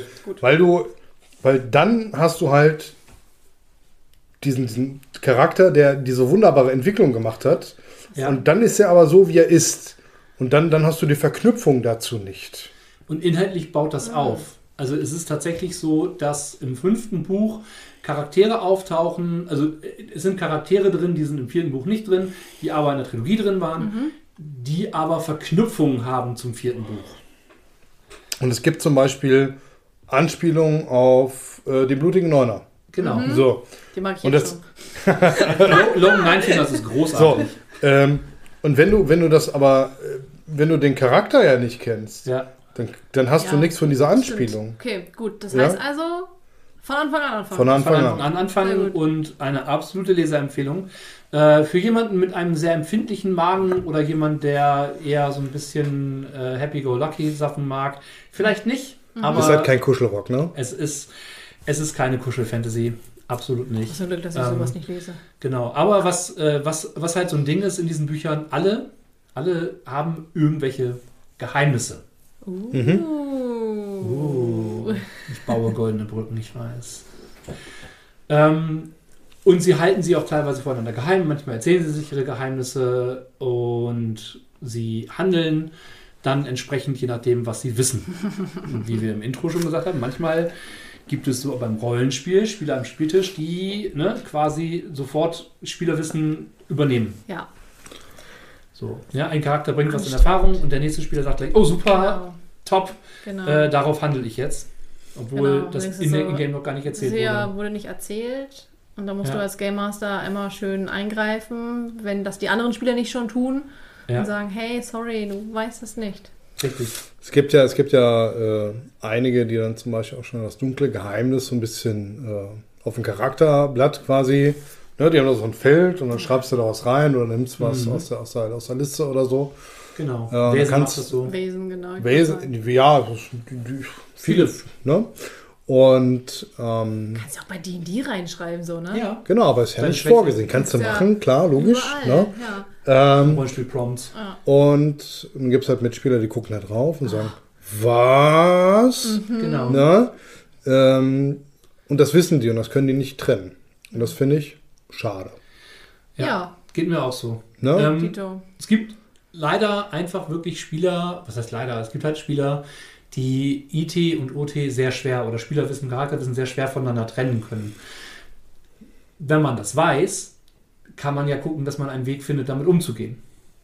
Weil dann hast du halt diesen Charakter, der diese wunderbare Entwicklung gemacht hat. Ja. Und dann ist er aber so, wie er ist. Und dann hast du die Verknüpfung dazu nicht. Und inhaltlich baut das auf. Also es ist tatsächlich so, dass im 5. Buch Charaktere auftauchen, also es sind Charaktere drin, die sind im 4. Buch nicht drin, die aber in der Trilogie drin waren, die aber Verknüpfungen haben zum 4. Buch. Und es gibt zum Beispiel Anspielungen auf die blutigen Neuner. Genau. So. Die mag ich und jetzt das schon. Logan Ninefingers ist großartig. So, und wenn du den Charakter ja nicht kennst, dann hast du nichts von dieser Anspielung. Okay, gut. Das heißt also, von Anfang an anfangen. Von Anfang an anfangen und eine absolute Leserempfehlung. Für jemanden mit einem sehr empfindlichen Magen oder jemand, der eher so ein bisschen Happy-Go-Lucky-Sachen mag, vielleicht nicht. Aber ist halt kein Kuschelrock, ne? Es ist keine Kuschel-Fantasy. Absolut nicht. Das ist Glück, dass ich sowas nicht lese. Genau. Aber was halt so ein Ding ist in diesen Büchern, alle haben irgendwelche Geheimnisse. Ich baue goldene Brücken, ich weiß. Und sie halten sie auch teilweise voneinander geheim. Manchmal erzählen sie sich ihre Geheimnisse und sie handeln dann entsprechend, je nachdem, was sie wissen. Und wie wir im Intro schon gesagt haben, manchmal gibt es so beim Rollenspiel Spieler am Spieltisch, die quasi sofort Spielerwissen übernehmen. Ja. So, ein Charakter bringt was in Erfahrung und der nächste Spieler sagt gleich, oh super, top, darauf handle ich jetzt. Obwohl das in-Game noch gar nicht erzählt wurde. Ja, wurde nicht erzählt. Und da musst du als Game Master immer schön eingreifen, wenn das die anderen Spieler nicht schon tun. Und sagen, hey, sorry, du weißt es nicht. Richtig. Es gibt ja einige, die dann zum Beispiel auch schon das dunkle Geheimnis so ein bisschen auf dem Charakterblatt quasi, ne, die haben da so ein Feld und dann schreibst du da was rein oder nimmst was aus der Liste oder so. Genau. Wesen macht das so. Wesen, genau. Ja, viele, ne? Und kannst du auch bei D&D reinschreiben, so, ne? Ja. Genau, aber ist ja nicht vorgesehen. Kannst du machen, klar, logisch. Überall, ne? Rollenspiel-Prompts. Und dann gibt es halt Mitspieler, die gucken da drauf und sagen, was? Genau. Ne? Und das wissen die und das können die nicht trennen. Und das finde ich schade. Ja. Geht mir auch so. Ne? Tito. Es gibt leider einfach wirklich Spieler, was heißt leider? Es gibt halt Spieler, die IT und OT sehr schwer oder Spielerwissen, Charakterwissen sehr schwer voneinander trennen können. Wenn man das weiß, kann man ja gucken, dass man einen Weg findet, damit umzugehen.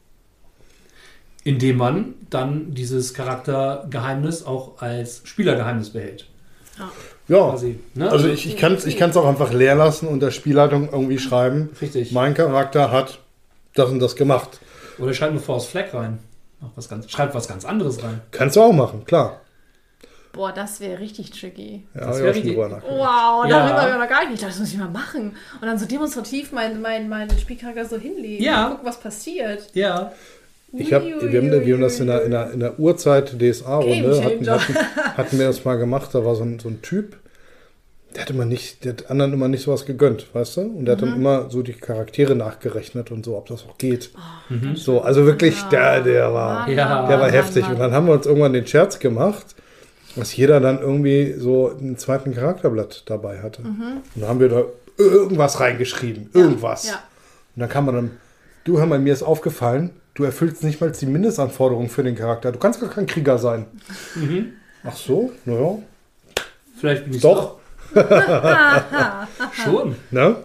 Indem man dann dieses Charaktergeheimnis auch als Spielergeheimnis behält. Ja, Quasi, ne? also ich kann es auch einfach leer lassen und der Spielleitung irgendwie schreiben, Richtig. mein Charakter hat das und das gemacht. Oder schreibt eine Force Flag rein. Schreibt was ganz anderes rein. Kannst du auch machen, klar. Boah, das wäre richtig tricky. Ja, Das hab wär ich auch schon richtig- drüber nachgedacht. Wow, Ja. darüber haben wir noch gar nicht. Ich dachte, das muss ich mal machen. Und dann so demonstrativ meinen Spielcharakter so hinlegen. Ja. Gucken, was passiert. Ja. Wir haben das in der Urzeit DSA-Runde, hatten wir das mal gemacht, da war so ein Typ, der hat anderen immer nicht sowas gegönnt, weißt du? Und der hat dann immer so die Charaktere nachgerechnet und so, ob das auch geht. So, also wirklich, der war heftig. Und dann haben wir uns irgendwann den Scherz gemacht, dass jeder dann irgendwie so einen zweiten Charakterblatt dabei hatte. Und dann haben wir da irgendwas reingeschrieben, irgendwas. Ja. Und dann kam man dann, du, hör mal, mir ist aufgefallen, du erfüllst nicht mal die Mindestanforderungen für den Charakter. Du kannst gar kein Krieger sein. Ach so? Naja. Vielleicht bin ich Doch. schon. Ne?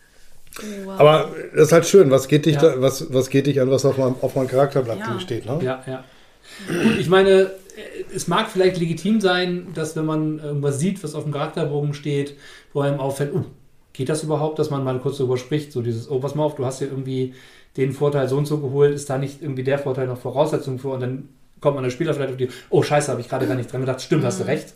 Wow. Aber das ist halt schön. Was geht dich, Ja. was geht dich an, was auf meinem Charakterblatt Ja. steht? Ne? Ja, ja. Und ich meine, es mag vielleicht legitim sein, dass wenn man irgendwas sieht, was auf dem Charakterbogen steht, wo einem auffällt, geht das überhaupt, dass man mal kurz darüber spricht, so dieses, pass mal auf, du hast hier irgendwie den Vorteil so und so geholt, ist da nicht irgendwie der Vorteil noch Voraussetzung für und dann kommt man als Spieler vielleicht auf die, scheiße, habe ich gerade gar nicht dran gedacht, stimmt, hast du recht.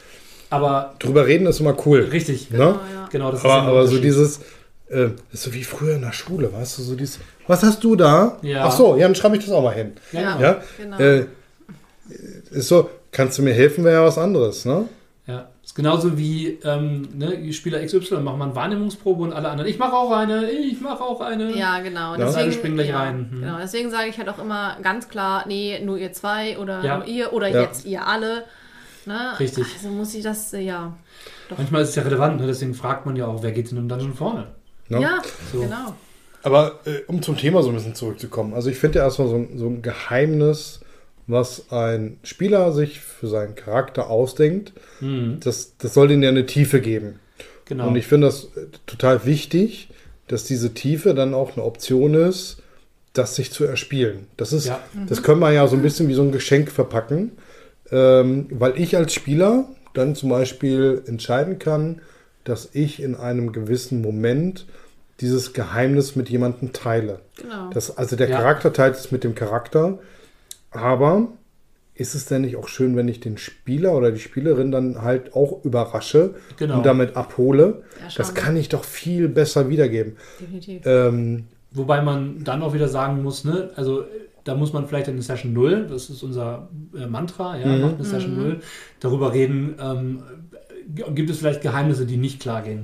Aber Drüber reden ist immer cool. richtig, Ne? genau, das ist Aber so Unterschied. dieses, ist so wie früher in der Schule, weißt du, so dieses, was hast du da? Ja. Ach so, ja, dann schreibe ich das auch mal hin. Ja, Ja? Genau. Ist so, kannst du mir helfen, wäre ja was anderes, ne? Ja, ist genauso wie Spieler XY machen mal eine Wahrnehmungsprobe und alle anderen, ich mache auch eine. Ja, genau. Ja. Alle springen gleich rein. Genau. Deswegen sage ich halt auch immer ganz klar, nee, nur ihr zwei oder Ja. nur ihr oder Ja. jetzt ihr alle. Ne? Richtig. Also muss ich das, ja. Doch. Manchmal ist es ja relevant, ne? Deswegen fragt man ja auch, wer geht in einem Dungeon vorne? Ne? Ja, So. genau. Aber um zum Thema so ein bisschen zurückzukommen, also ich finde ja erstmal so ein Geheimnis, was ein Spieler sich für seinen Charakter ausdenkt, das soll denen ja eine Tiefe geben. Genau. Und ich finde das total wichtig, dass diese Tiefe dann auch eine Option ist, das sich zu erspielen. Das ist, das können wir ja so ein bisschen wie so ein Geschenk verpacken, weil ich als Spieler dann zum Beispiel entscheiden kann, dass ich in einem gewissen Moment dieses Geheimnis mit jemandem teile. Genau. Also der Charakter teilt es mit dem Charakter, aber ist es denn nicht auch schön, wenn ich den Spieler oder die Spielerin dann halt auch überrasche und damit abhole? Ja, schon. Das kann ich doch viel besser wiedergeben. Definitiv. Wobei man dann auch wieder sagen muss, ne, also da muss man vielleicht in Session 0, das ist unser Mantra, macht eine Session 0, darüber reden, gibt es vielleicht Geheimnisse, die nicht klar gehen?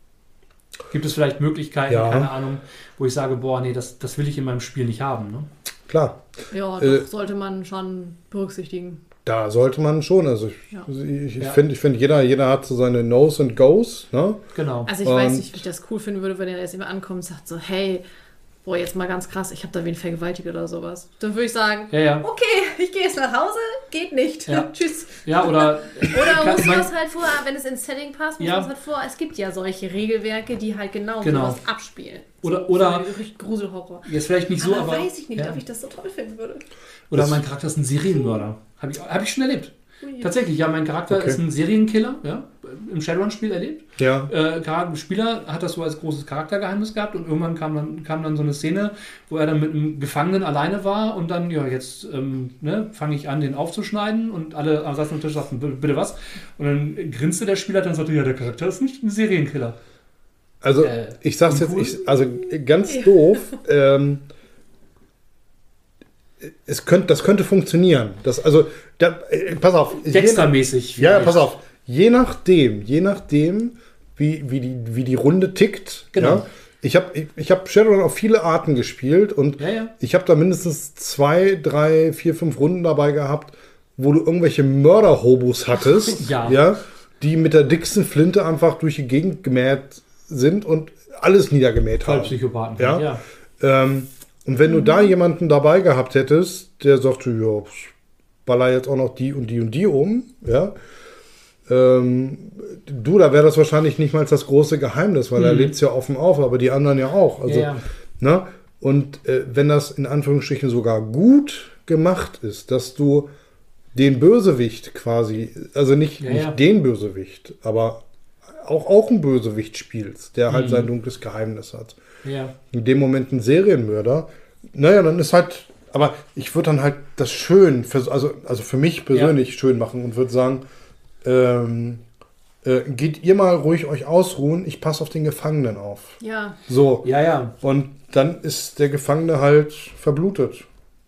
Gibt es vielleicht Möglichkeiten, keine Ahnung, wo ich sage, das will ich in meinem Spiel nicht haben, ne? Klar, Ja, doch, sollte man schon berücksichtigen. da sollte man schon. Also ich finde, jeder hat so seine No's und Go's. Ne? Genau. Also ich weiß nicht, wie ich das cool finden würde, wenn er jetzt immer ankommt und sagt so, hey, boah, jetzt mal ganz krass, ich habe da wen vergewaltigt oder sowas. Dann würde ich sagen, Ja. okay, ich gehe jetzt nach Hause, geht nicht. Ja. Tschüss. Ja, oder Oder muss man das halt vor, wenn es ins Setting passt, muss Ja. man es halt vor. Es gibt ja solche Regelwerke, die halt genau sowas abspielen. Oder- so richtig Gruselhorror. jetzt vielleicht nicht so, aber weiß ich nicht, ja. ob ich das so toll finden würde. Oder mein Charakter ist ein Serienmörder. Hab ich schon erlebt. Tatsächlich, ja, mein Charakter ist ein Serienkiller, ja, im Shadowrun-Spiel erlebt. Ja. Ein Spieler hat das so als großes Charaktergeheimnis gehabt und irgendwann kam dann so eine Szene, wo er dann mit einem Gefangenen alleine war und dann, jetzt fange ich an, den aufzuschneiden und alle saßen am Tisch und sagten, bitte was? Und dann grinste der Spieler dann und sagte, ja, der Charakter ist nicht ein Serienkiller. Also ich sag's jetzt, ganz doof, das könnte funktionieren. Pass auf. Dexter-mäßig. Ja, pass auf. Je nachdem, wie die Runde tickt. Genau. Ja, ich hab Shadowrun auf viele Arten gespielt und ich habe da mindestens 2, 3, 4, 5 Runden dabei gehabt, wo du irgendwelche Mörder-Hobos hattest, die mit der dicksten Flinte einfach durch die Gegend gemäht sind und alles niedergemäht haben. Psychopathen. Und wenn du da jemanden dabei gehabt hättest, der sagte, baller jetzt auch noch die und die und die um, ja. Da wäre das wahrscheinlich nicht mal das große Geheimnis, weil er lebt es ja offen auf, aber die anderen ja auch. Also, ne? Und wenn das in Anführungsstrichen sogar gut gemacht ist, dass du den Bösewicht quasi, also nicht den Bösewicht, aber auch einen Bösewicht spielst, der halt sein dunkles Geheimnis hat. Ja. In dem Moment ein Serienmörder, dann ist halt, aber ich würde dann halt das schön, also für mich persönlich schön machen und würde sagen, geht ihr mal ruhig euch ausruhen, ich passe auf den Gefangenen auf. Ja. So. Ja. Und dann ist der Gefangene halt verblutet.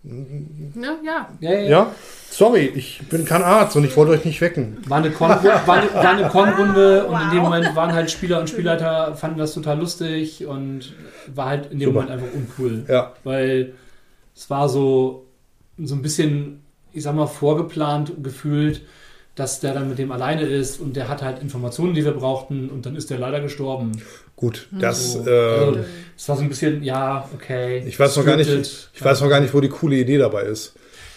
Ja? Sorry, ich bin kein Arzt und ich wollte euch nicht wecken. War eine Con-Runde und in dem Moment waren halt Spieler und Spielleiter, fanden das total lustig und war halt in dem Moment einfach uncool. Ja. Weil es war so ein bisschen, ich sag mal, vorgeplant gefühlt, dass der dann mit dem alleine ist und der hat halt Informationen, die wir brauchten und dann ist der leider gestorben. Gut, das es war so ein bisschen, okay. Ich weiß noch gar nicht, wo die coole Idee dabei ist.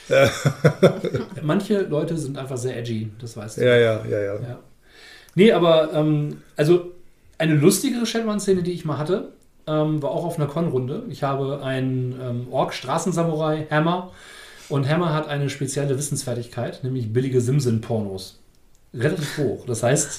Manche Leute sind einfach sehr edgy, das weißt du. Ja. Nee, aber also eine lustigere Shadowrun-Szene, die ich mal hatte, war auch auf einer Con-Runde. Ich habe einen Ork-Straßensamurai, Hammer, und Hammer hat eine spezielle Wissensfertigkeit, nämlich billige Simson-Pornos. Relativ hoch. Das heißt,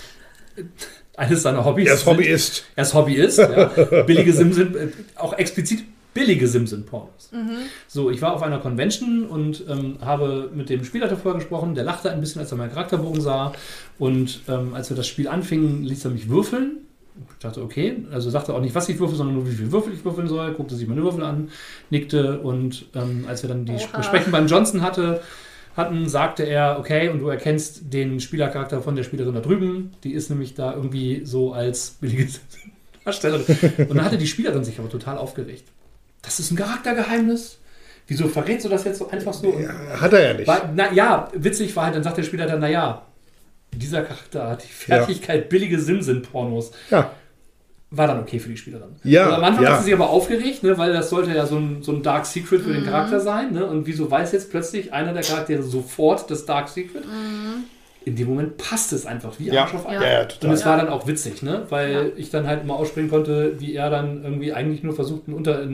eines seiner Hobbys. Er ist Hobbyist. Er ist Hobbyist, ja. Billige Simson, auch explizit billige Simson-Pornos. So, ich war auf einer Convention und habe mit dem Spielleiter vorher gesprochen. Der lachte ein bisschen, als er meinen Charakterbogen sah. Und als wir das Spiel anfingen, ließ er mich würfeln. Ich dachte, okay. Also sagte auch nicht, was ich würfel, sondern nur, wie viel Würfel ich würfeln soll. Guckte sich meine Würfel an, nickte. Und als wir dann die Besprechung beim Johnson hatten, sagte er, okay, und du erkennst den Spielercharakter von der Spielerin da drüben. Die ist nämlich da irgendwie so als billige Darstellerin. Und dann hatte die Spielerin sich aber total aufgeregt. Das ist ein Charaktergeheimnis. Wieso verrätst du das jetzt so einfach so? Ja, hat er ja nicht. Witzig war halt, dann sagt der Spieler dann, dieser Charakter hat die Fertigkeit, billige Simson-Pornos. Ja. War dann okay für die Spielerin. Ja. Und am Anfang hat sie sich aber aufgeregt, ne, weil das sollte ja so ein Dark Secret für den Charakter sein. Ne? Und wieso weiß jetzt plötzlich einer der Charaktere sofort das Dark Secret? In dem Moment passt es einfach wie Arsch auf Eier. Ja, total. Und es war dann auch witzig, ne? Weil ich dann halt mal ausspringen konnte, wie er dann irgendwie eigentlich nur versucht,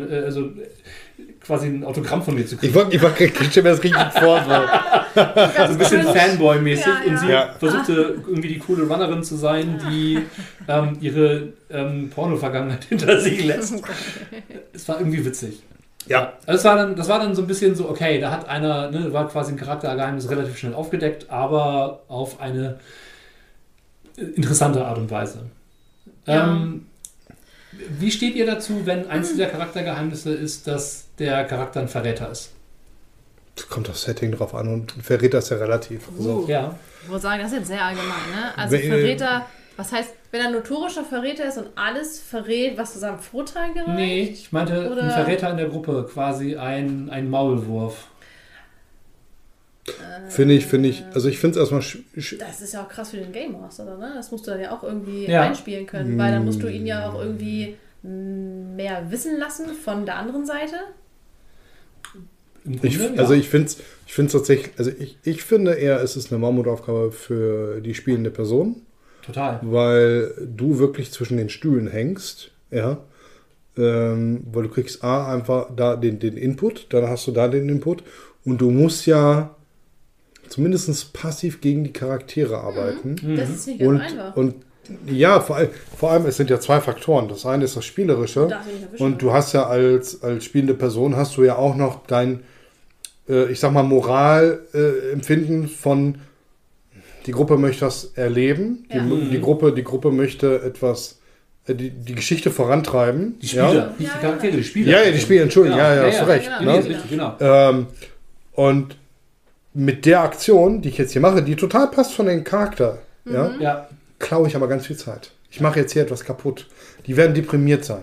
quasi ein Autogramm von mir zu kriegen. Ich stelle mir das richtig vor. So ein bisschen Fanboy-mäßig. Ja. Und sie versuchte irgendwie die coole Runnerin zu sein, die ihre Porno-Vergangenheit hinter sich lässt. Es war irgendwie witzig. Ja. Also das war dann so ein bisschen so, okay, da hat einer, war quasi ein Charaktergeheimnis relativ schnell aufgedeckt, aber auf eine interessante Art und Weise. Ja. Wie steht ihr dazu, wenn eins dieser Charaktergeheimnisse ist, dass der Charakter ein Verräter ist? Das kommt das Setting drauf an und ein Verräter ist ja relativ. Also. Ja. Ich würde sagen, das ist jetzt sehr allgemein, ne? Also Verräter, was heißt, wenn er ein notorischer Verräter ist und alles verrät, was zu seinem Vorteil gereicht? Nee, ich meinte ein Verräter in der Gruppe, quasi ein Maulwurf. Finde ich, also ich finde es erstmal... Das ist ja auch krass für den Game Master, ne? Das musst du dann ja auch irgendwie einspielen können, weil dann musst du ihn ja auch irgendwie mehr wissen lassen von der anderen Seite. Ich finde es tatsächlich, also ich finde eher, es ist eine Mammutaufgabe für die spielende Person. Total. Weil du wirklich zwischen den Stühlen hängst, weil du kriegst einfach da den Input, dann hast du da den Input und du musst ja zumindest passiv gegen die Charaktere arbeiten. Das ist nicht ganz einfach. Und ja, vor allem, es sind ja zwei Faktoren. Das eine ist das Spielerische und du hast ja als spielende Person hast du ja auch noch dein, ich sag mal, Moralempfinden von die Gruppe möchte das erleben, die Gruppe möchte etwas, die Geschichte vorantreiben. Die Spieler, nicht die Charaktere, die Spieler. Ja, die Spieler, Entschuldigung, hast du recht. Genau. Ne? Richtig, genau. Und mit der Aktion, die ich jetzt hier mache, die total passt von dem Charakter, klaue ich aber ganz viel Zeit. Ich mache jetzt hier etwas kaputt. Die werden deprimiert sein.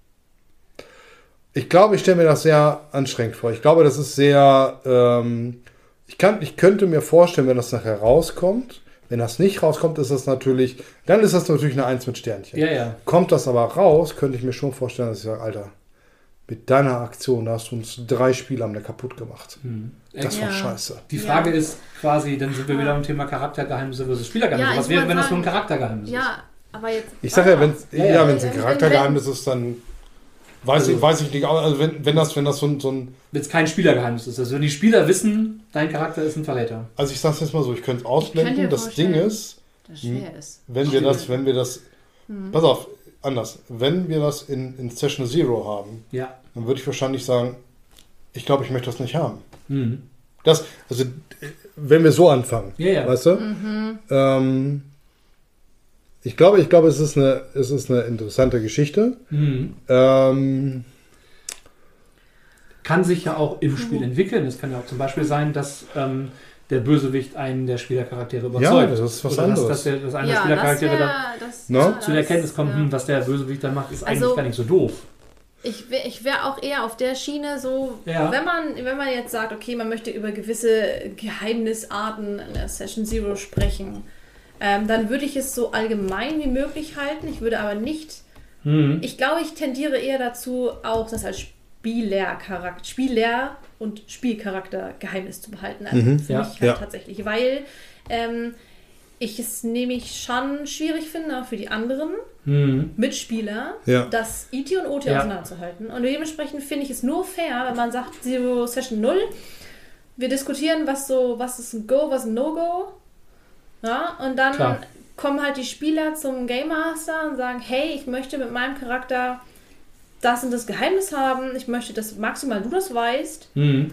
Ich glaube, ich stelle mir das sehr anstrengend vor. Ich glaube, das ist sehr... Ich könnte mir vorstellen, wenn das nachher rauskommt, wenn das nicht rauskommt, dann ist das natürlich eine 1 mit Sternchen. Ja. Kommt das aber raus, könnte ich mir schon vorstellen, dass ich sage, Alter, mit deiner Aktion, da hast du uns 3 Spielabende kaputt gemacht. Das war scheiße. Die Frage ist quasi, dann sind wir wieder beim Thema Charaktergeheimnisse versus Spielergeheimnisse. Was wäre, wenn das nur ein Charaktergeheimnis ist? Ja, aber jetzt... Ich sage ja, wenn es ein Charaktergeheimnis ist, dann weiß ich nicht. Also wenn das so ein... Wenn es kein Spielergeheimnis ist. Also wenn die Spieler wissen, dein Charakter ist ein Verräter. Also ich sage es jetzt mal so, ich könnte es ausblenden. Das Ding ist, wenn wir das pass auf, anders. Wenn wir das in Session Zero haben, dann würde ich wahrscheinlich sagen, ich glaube, ich möchte das nicht haben. Also wenn wir so anfangen, weißt du? Ich glaube, es ist eine interessante Geschichte. Kann sich ja auch im Spiel entwickeln. Es kann ja auch zum Beispiel sein, dass der Bösewicht einen der Spielercharaktere überzeugt. Ja, das ist was oder anderes. Dass einer der Spielercharaktere zu der Erkenntnis kommt, was der Bösewicht dann macht, ist eigentlich gar nicht so doof. Ich wäre auch eher auf der Schiene so, wenn man jetzt sagt, okay, man möchte über gewisse Geheimnisarten in der Session Zero sprechen, dann würde ich es so allgemein wie möglich halten. Ich würde aber nicht, ich glaube, ich tendiere eher dazu, auch das als Spieler- und Spielcharakter Geheimnis zu behalten. Also für mich halt tatsächlich, weil ich es nämlich schon schwierig finde, auch für die anderen Mitspieler, das IT und OT auseinanderzuhalten. Und dementsprechend finde ich es nur fair, wenn man sagt, Zero Session 0, wir diskutieren, was ist ein Go, was ist ein No-Go. Ja, und dann kommen halt die Spieler zum Game Master und sagen, hey, ich möchte mit meinem Charakter das und das Geheimnis haben, ich möchte, dass maximal du das weißt und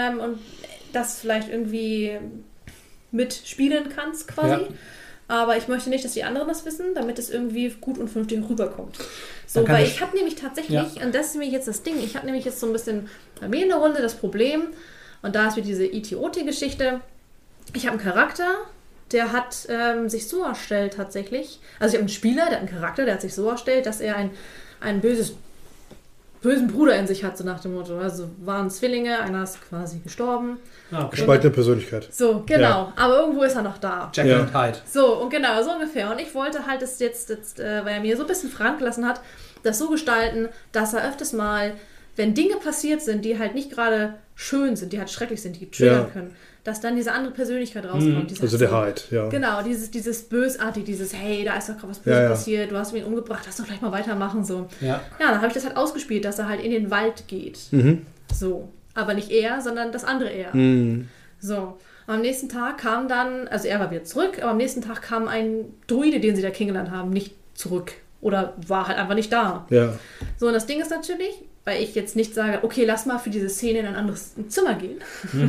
das vielleicht irgendwie mitspielen kannst quasi. Ja. Aber ich möchte nicht, dass die anderen das wissen, damit es irgendwie gut und vernünftig rüberkommt. So, weil ich habe nämlich tatsächlich, und das ist nämlich jetzt das Ding, ich habe nämlich jetzt so ein bisschen bei mir in der Runde das Problem, und da ist wieder diese IT-OT-Geschichte, ich habe einen Charakter, der hat sich so erstellt tatsächlich, also ich habe einen Spieler, der hat einen Charakter, der hat sich so erstellt, dass er ein bösen Bruder in sich hat, so nach dem Motto. Also waren Zwillinge, einer ist quasi gestorben. Gespaltene Persönlichkeit. So, genau. Ja. Aber irgendwo ist er noch da. Jekyll und Hyde. So, und genau, so ungefähr. Und ich wollte halt das jetzt weil er mir so ein bisschen verrannt gelassen hat, das so gestalten, dass er öfters mal, wenn Dinge passiert sind, die halt nicht gerade schön sind, die halt schrecklich sind, die triggern können, dass dann diese andere Persönlichkeit rauskommt. Also der Hyde, Genau, dieses Bösartig, dieses, hey, da ist doch gerade was Böses passiert, du hast ihn umgebracht, lass doch gleich mal weitermachen, so. Ja, dann habe ich das halt ausgespielt, dass er halt in den Wald geht. So. Aber nicht er, sondern das andere er. So. Und am nächsten Tag kam dann, also er war wieder zurück, aber am nächsten Tag kam ein Druide, den sie da kennengelernt haben, nicht zurück. Oder war halt einfach nicht da. Ja. So, und das Ding ist natürlich, weil ich jetzt nicht sage, okay, lass mal für diese Szene in ein anderes Zimmer gehen.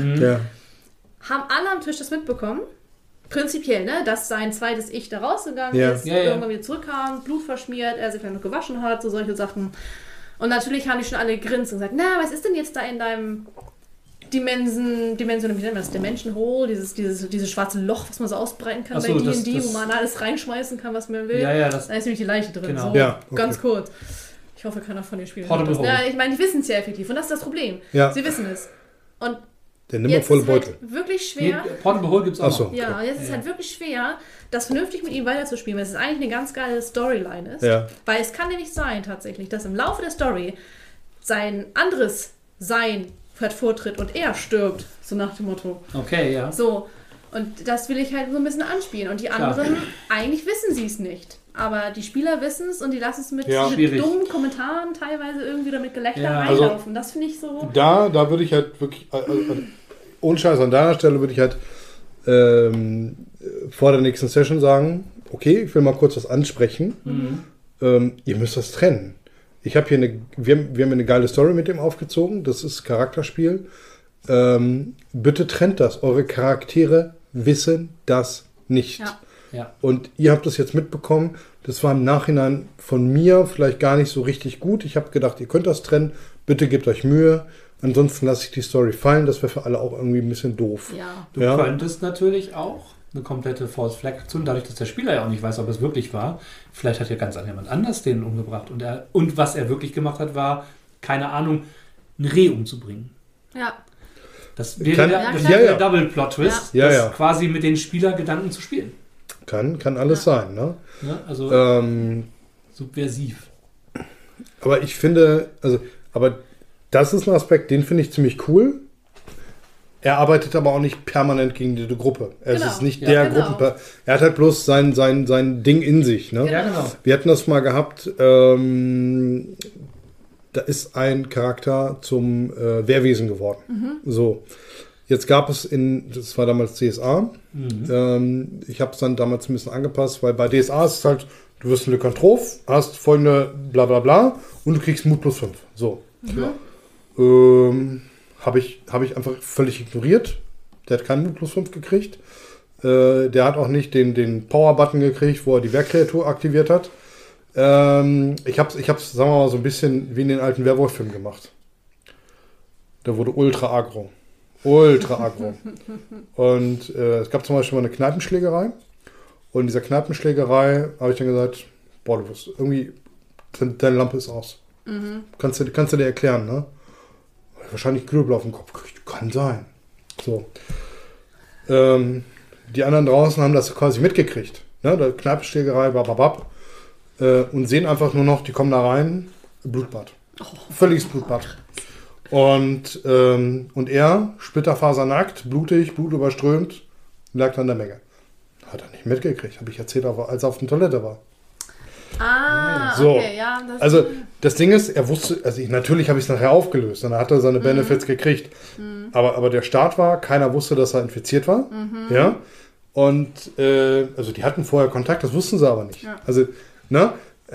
Haben alle am Tisch das mitbekommen, prinzipiell, ne, dass sein zweites Ich da rausgegangen ist, irgendwann wieder zurückkam, Blut verschmiert, er sich vielleicht noch gewaschen hat, so solche Sachen. Und natürlich haben die schon alle gegrinst und gesagt, na, was ist denn jetzt da in deinem Dimension, wie nennt man das, Dimension Hole, dieses schwarze Loch, was man so ausbreiten kann bei D&D, wo man alles reinschmeißen kann, was man will. Da ist nämlich die Leiche drin, genau. So, ganz kurz. Ich hoffe, keiner von den Spielen hat das. Ja, ich meine, die wissen es ja effektiv und das ist das Problem. Ja. Sie wissen es. Und der nimmt voll Beutel. Halt wirklich schwer. Portable Hole gibt es auch. So, okay. Ja, jetzt ist es halt wirklich schwer, das vernünftig mit ihm weiterzuspielen, weil es eigentlich eine ganz geile Storyline ist. Weil es kann nämlich sein, tatsächlich, dass im Laufe der Story sein anderes Sein vortritt und er stirbt, so nach dem Motto. Okay, ja. So, und das will ich halt so ein bisschen anspielen. Und die anderen, eigentlich wissen sie es nicht. Aber die Spieler wissen es und die lassen es mit dummen Kommentaren teilweise irgendwie oder mit Gelächter reinlaufen. Also, das finde ich so... Da würde ich halt wirklich... ohne Scheiß, an deiner Stelle würde ich halt vor der nächsten Session sagen, okay, ich will mal kurz was ansprechen. Ihr müsst das trennen. Wir haben eine geile Story mit dem aufgezogen. Das ist Charakterspiel. Bitte trennt das. Eure Charaktere wissen das nicht. Ja. Und ihr habt das jetzt mitbekommen. Das war im Nachhinein von mir vielleicht gar nicht so richtig gut. Ich habe gedacht, ihr könnt das trennen. Bitte gebt euch Mühe. Ansonsten lasse ich die Story fallen. Das wäre für alle auch irgendwie ein bisschen doof. Ja. Du könntest natürlich auch eine komplette False Flag Aktion, dadurch, dass der Spieler ja auch nicht weiß, ob es wirklich war. Vielleicht hat ja ganz jemand anders den umgebracht. Und was er wirklich gemacht hat, war, keine Ahnung, ein Reh umzubringen. Ja. Das wäre der Double Plot Twist, quasi mit den Spielergedanken zu spielen. Kann alles sein, ne? Ja, also subversiv. Aber ich finde, aber das ist ein Aspekt, den finde ich ziemlich cool. Er arbeitet aber auch nicht permanent gegen die Gruppe. Er ist nicht der Gruppen. Er hat halt bloß sein Ding in sich. Ne? Ja, genau. Wir hatten das mal gehabt, da ist ein Charakter zum Wehrwesen geworden. So. Jetzt gab es das war damals CSA. Ich habe es dann damals ein bisschen angepasst, weil bei DSA ist es halt, du wirst ein Lykantroph, hast folgende bla bla bla und du kriegst Mut plus 5. So. Habe ich einfach völlig ignoriert. Der hat keinen Mut plus 5 gekriegt. Der hat auch nicht den Power-Button gekriegt, wo er die Wehrkreatur aktiviert hat. Ich hab's, sagen wir mal, so ein bisschen wie in den alten Werwolf-Filmen gemacht. Der wurde ultra aggro. Ultra aggro. Und es gab zum Beispiel mal eine Kneipenschlägerei. Und in dieser Kneipenschlägerei habe ich dann gesagt, boah, du wirst irgendwie, deine Lampe ist aus. Kannst du dir erklären, ne? Wahrscheinlich Knüppel auf dem Kopf gekriegt. Kann sein. So. Die anderen draußen haben das quasi mitgekriegt. Ne? Der Kneipenschlägerei, bababab. Und sehen einfach nur noch, die kommen da rein, Blutbad. Völliges Blutbad. Und er, splitterfasernackt, blutig, blutüberströmt, lag dann in der Menge. Hat er nicht mitgekriegt, habe ich erzählt, als er auf der Toilette war. So. Okay, ja. Das Ding ist, er wusste, natürlich habe ich es nachher aufgelöst, dann hat er seine Benefits gekriegt. Aber der Start war, keiner wusste, dass er infiziert war. Ja. Und die hatten vorher Kontakt, das wussten sie aber nicht. Ja. Also, ne?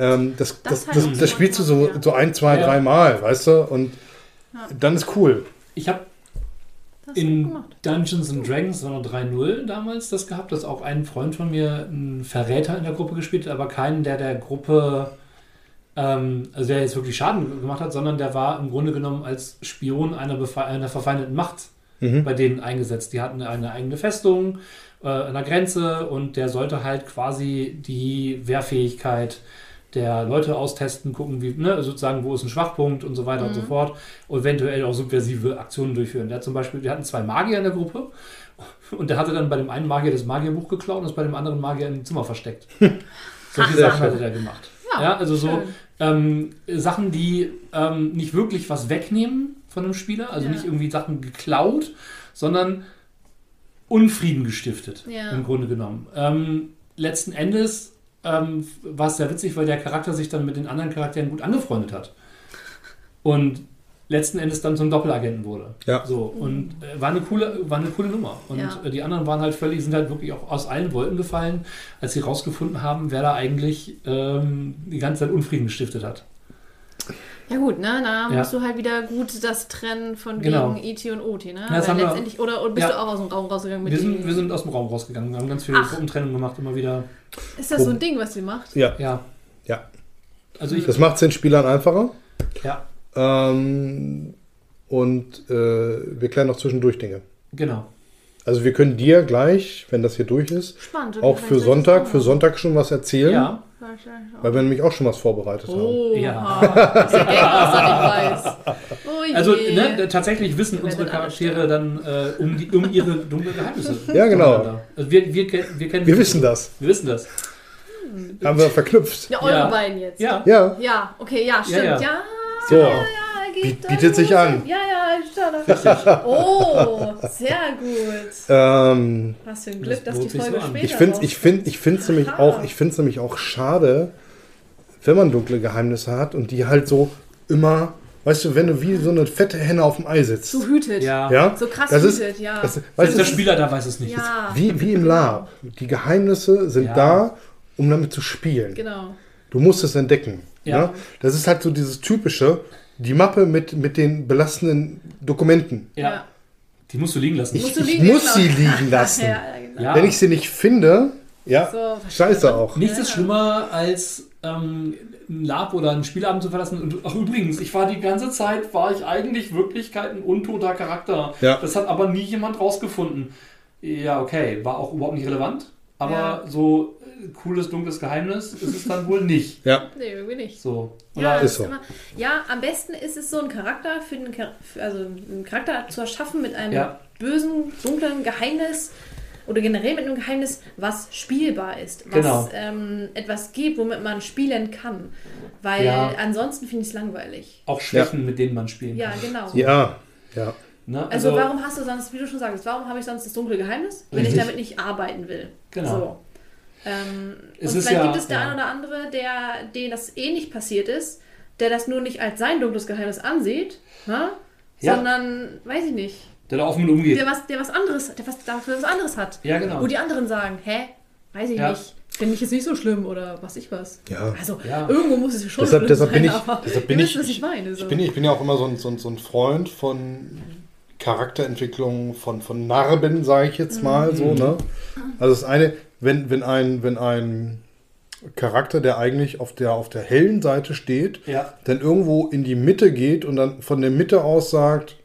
Das spielst du so 1, 2, 3 Mal, weißt du? Und dann ist cool. Ich habe in Dungeons and Dragons 3.0 damals das gehabt, dass auch ein Freund von mir einen Verräter in der Gruppe gespielt hat, aber keinen, der Gruppe, also der jetzt wirklich Schaden gemacht hat, sondern der war im Grunde genommen als Spion einer verfeindeten Macht bei denen eingesetzt. Die hatten eine eigene Festung an der Grenze und der sollte halt quasi die Wehrfähigkeit der Leute austesten, gucken, wie, ne, sozusagen, wo ist ein Schwachpunkt und so weiter und so fort. Und eventuell auch subversive Aktionen durchführen. Der hat zum Beispiel, wir hatten 2 Magier in der Gruppe und der hatte dann bei dem einen Magier das Magierbuch geklaut und das bei dem anderen Magier im Zimmer versteckt. Solche Sachen hatte der gemacht. Ja, also so Sachen, die nicht wirklich was wegnehmen von einem Spieler, also nicht irgendwie Sachen geklaut, sondern Unfrieden gestiftet, im Grunde genommen. Letzten Endes war es sehr witzig, weil der Charakter sich dann mit den anderen Charakteren gut angefreundet hat. Und letzten Endes dann zum Doppelagenten wurde. Ja. So, und war eine coole Nummer. Und die anderen waren halt sind halt wirklich auch aus allen Wolken gefallen, als sie rausgefunden haben, wer da eigentlich die ganze Zeit Unfrieden gestiftet hat. Ja gut, ne? Da musst du halt wieder gut das trennen von gegen E.T. und O.T., ne? Ja, letztendlich, oder bist du auch aus dem Raum rausgegangen? Wir sind aus dem Raum rausgegangen. Wir haben ganz viele Gruppentrennungen gemacht, immer wieder. Ist das so ein Ding, was ihr macht? Ja. Also das macht es den Spielern einfacher. Ja. Und wir klären auch zwischendurch Dinge. Genau. Also wir können dir gleich, wenn das hier durch ist, auch für Sonntag schon was erzählen. Ja. Weil wir nämlich auch schon was vorbereitet haben. Ja. Das ist ja Game, was er nicht weiß. Oh also tatsächlich wissen unsere Charaktere dann um ihre dunklen Geheimnisse. Ja, genau. Also wir wissen das. Wir wissen das. Haben wir verknüpft. Ja, eure beiden jetzt. Ja, okay, ja, stimmt. Ja. So. Bietet sich an. Ja, richtig. Oh, sehr gut. Was für ein Glück, dass die Folge später Ich finde es nämlich auch schade, wenn man dunkle Geheimnisse hat und die halt so immer, weißt du, wenn du wie so eine fette Henne auf dem Ei sitzt. So hütet. Ja. So krass hütet, ja. Der Spieler da weiß es nicht. Ja. Wie im Lab. Die Geheimnisse sind da, um damit zu spielen. Genau. Du musst es entdecken. Ja. Ja? Das ist halt so dieses typische, die Mappe mit den belastenden Dokumenten. Ja. Die musst du liegen lassen. Ich muss sie liegen lassen. Genau. Wenn ich sie nicht finde, scheiße auch. Nichts ist schlimmer, als ein Lab oder einen Spielabend zu verlassen. Und übrigens, die ganze Zeit war ich eigentlich Wirklichkeit ein untoter Charakter. Ja. Das hat aber nie jemand rausgefunden. Ja, okay, war auch überhaupt nicht relevant. Aber so cooles, dunkles Geheimnis ist es dann wohl nicht. Ja. Nee, irgendwie nicht. So. Ist so. Am besten ist es so, einen Charakter einen Charakter zu erschaffen mit einem bösen, dunklen Geheimnis, oder generell mit einem Geheimnis, was spielbar ist, was etwas gibt, womit man spielen kann. Weil ansonsten finde ich es langweilig. Auch Schwächen, mit denen man spielen kann. Ja, genau. Ja. Ne? Also warum hast du sonst, wie du schon sagst, warum habe ich sonst das dunkle Geheimnis, wenn ich damit nicht arbeiten will? Genau. So. Und vielleicht gibt es der ein oder andere, dem das nicht passiert ist, der das nur nicht als sein dunkles Geheimnis ansieht, sondern, weiß ich nicht. Der da offen mit umgeht. Der was anderes hat. Ja, genau. Wo die anderen sagen, weiß ich nicht. Finde ich jetzt nicht so schlimm oder was. Ja. Also irgendwo muss es schon deshalb sein, bin ich, aber deshalb bin ich, was ich meine. So. Ich bin ja auch immer so ein Freund von Charakterentwicklung, von Narben, sage ich jetzt mal so. Ne? Also das eine, wenn ein Charakter, der eigentlich auf der hellen Seite steht, dann irgendwo in die Mitte geht und dann von der Mitte aus sagt,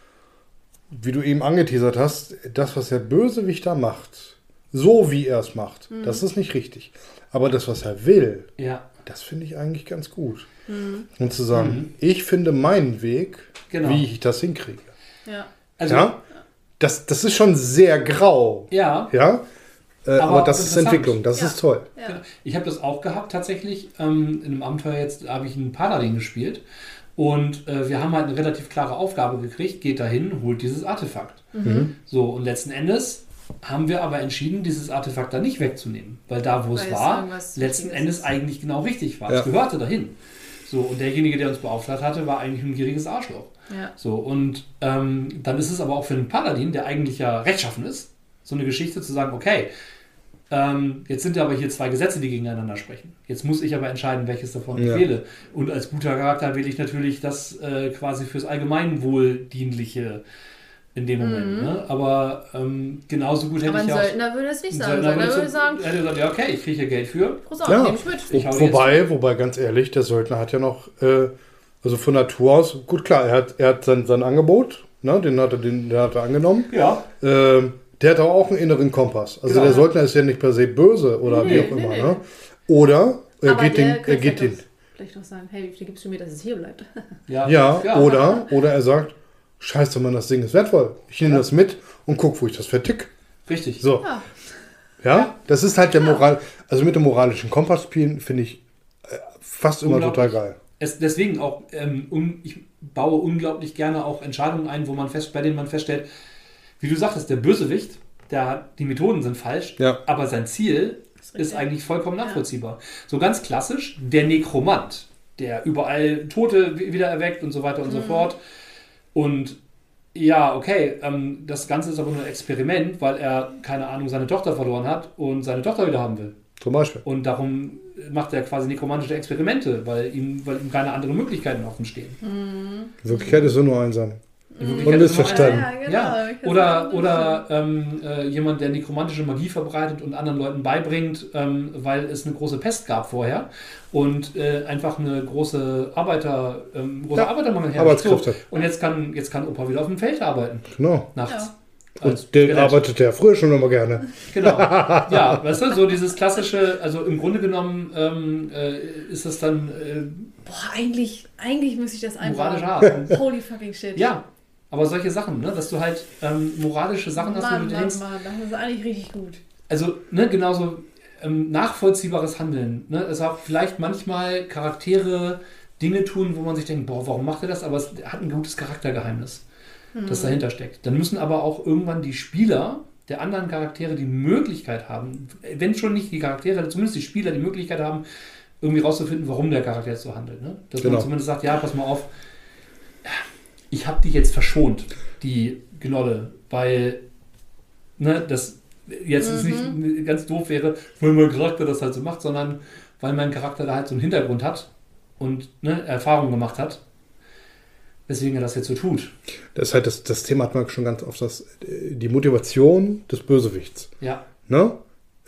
wie du eben angeteasert hast, das, was der Bösewicht da macht, so wie er es macht, das ist nicht richtig. Aber das, was er will, das finde ich eigentlich ganz gut. Und zu sagen, ich finde meinen Weg, wie ich das hinkriege. Ja. Also, das ist schon sehr grau. Ja. Aber das ist Entwicklung, das ist toll. Ja. Ich habe das auch gehabt tatsächlich. In einem Abenteuer jetzt habe ich einen Paladin gespielt. Und wir haben halt eine relativ klare Aufgabe gekriegt. Geht dahin, holt dieses Artefakt. So, und letzten Endes haben wir aber entschieden, dieses Artefakt da nicht wegzunehmen. Weil da, wo es war, letzten Endes eigentlich genau richtig war. Es gehörte dahin. So, und derjenige, der uns beauftragt hatte, war eigentlich ein gieriges Arschloch. Ja. So, und dann ist es aber auch für einen Paladin, der eigentlich ja rechtschaffen ist, so eine Geschichte zu sagen, okay, jetzt sind aber hier zwei Gesetze, die gegeneinander sprechen. Jetzt muss ich aber entscheiden, welches davon ich wähle. Und als guter Charakter wähle ich natürlich das quasi fürs Allgemeinwohl dienliche in dem Moment. Ne? Aber genauso gut hätte ich auch... Aber ein Söldner würde es nicht sagen. Ein Söldner würde sagen... Er hätte gesagt, ja okay, ich kriege hier Geld für. Nehme ich mit. Wobei, ganz ehrlich, der Söldner hat ja noch, also von Natur aus, gut klar, er hat sein Angebot, ne, den hat er angenommen. Ja. Der hat auch einen inneren Kompass. Also der Söldner ist ja nicht per se böse oder wie auch immer. Nee. Ne? Oder er geht den. Vielleicht noch sagen, hey, wie viel gibst du mir, dass es hier bleibt? Oder er sagt, scheiße, Mann, das Ding ist wertvoll. Ich nehme das mit und guck, wo ich das vertick. Richtig. So. Ja, das ist halt der Moral. Also mit dem moralischen Kompass spielen finde ich fast immer total geil. Deswegen auch, ich baue unglaublich gerne auch Entscheidungen ein, bei denen man feststellt, wie du sagtest, der Bösewicht, die Methoden sind falsch, aber sein Ziel ist eigentlich vollkommen nachvollziehbar. So ganz klassisch, der Nekromant, der überall Tote wieder erweckt und so weiter und so fort. Und das Ganze ist aber nur ein Experiment, weil er, keine Ahnung, seine Tochter verloren hat und seine Tochter wieder haben will. Zum Beispiel. Und darum macht er quasi nekromantische Experimente, weil ihm keine anderen Möglichkeiten offen stehen. In Wirklichkeit ist er nur einsam. Und missverstanden. Oder jemand, der nekromantische Magie verbreitet und anderen Leuten beibringt, weil es eine große Pest gab vorher und einfach eine große Arbeitermangel herrscht. So. Und jetzt kann Opa wieder auf dem Feld arbeiten. Genau. Nachts. Und der arbeitet ja früher schon immer gerne. Genau. Ja, weißt du, so dieses klassische, also im Grunde genommen ist das dann... eigentlich müsste ich das einfach... Moralisch hart. Holy fucking shit. Ja. Aber solche Sachen, ne, dass du halt moralische Sachen hast, wo du denkst... das ist eigentlich richtig gut. Also, ne, genauso nachvollziehbares Handeln. Ne, es auch vielleicht manchmal Charaktere Dinge tun, wo man sich denkt, boah, warum macht er das? Aber es hat ein gutes Charaktergeheimnis, das dahinter steckt. Dann müssen aber auch irgendwann die Spieler der anderen Charaktere die Möglichkeit haben, wenn schon nicht die Charaktere, zumindest die Spieler die Möglichkeit haben, irgendwie rauszufinden, warum der Charakter jetzt so handelt. Ne? Dass man zumindest sagt, ja, pass mal auf, ich habe dich jetzt verschont, die Gnolle, weil das jetzt ist nicht ganz doof wäre, weil mein Charakter das halt so macht, sondern weil mein Charakter da halt so einen Hintergrund hat und Erfahrung gemacht hat, weswegen er das jetzt so tut. Das ist halt das Thema, hat man schon ganz oft, die Motivation des Bösewichts. Ja. Ne?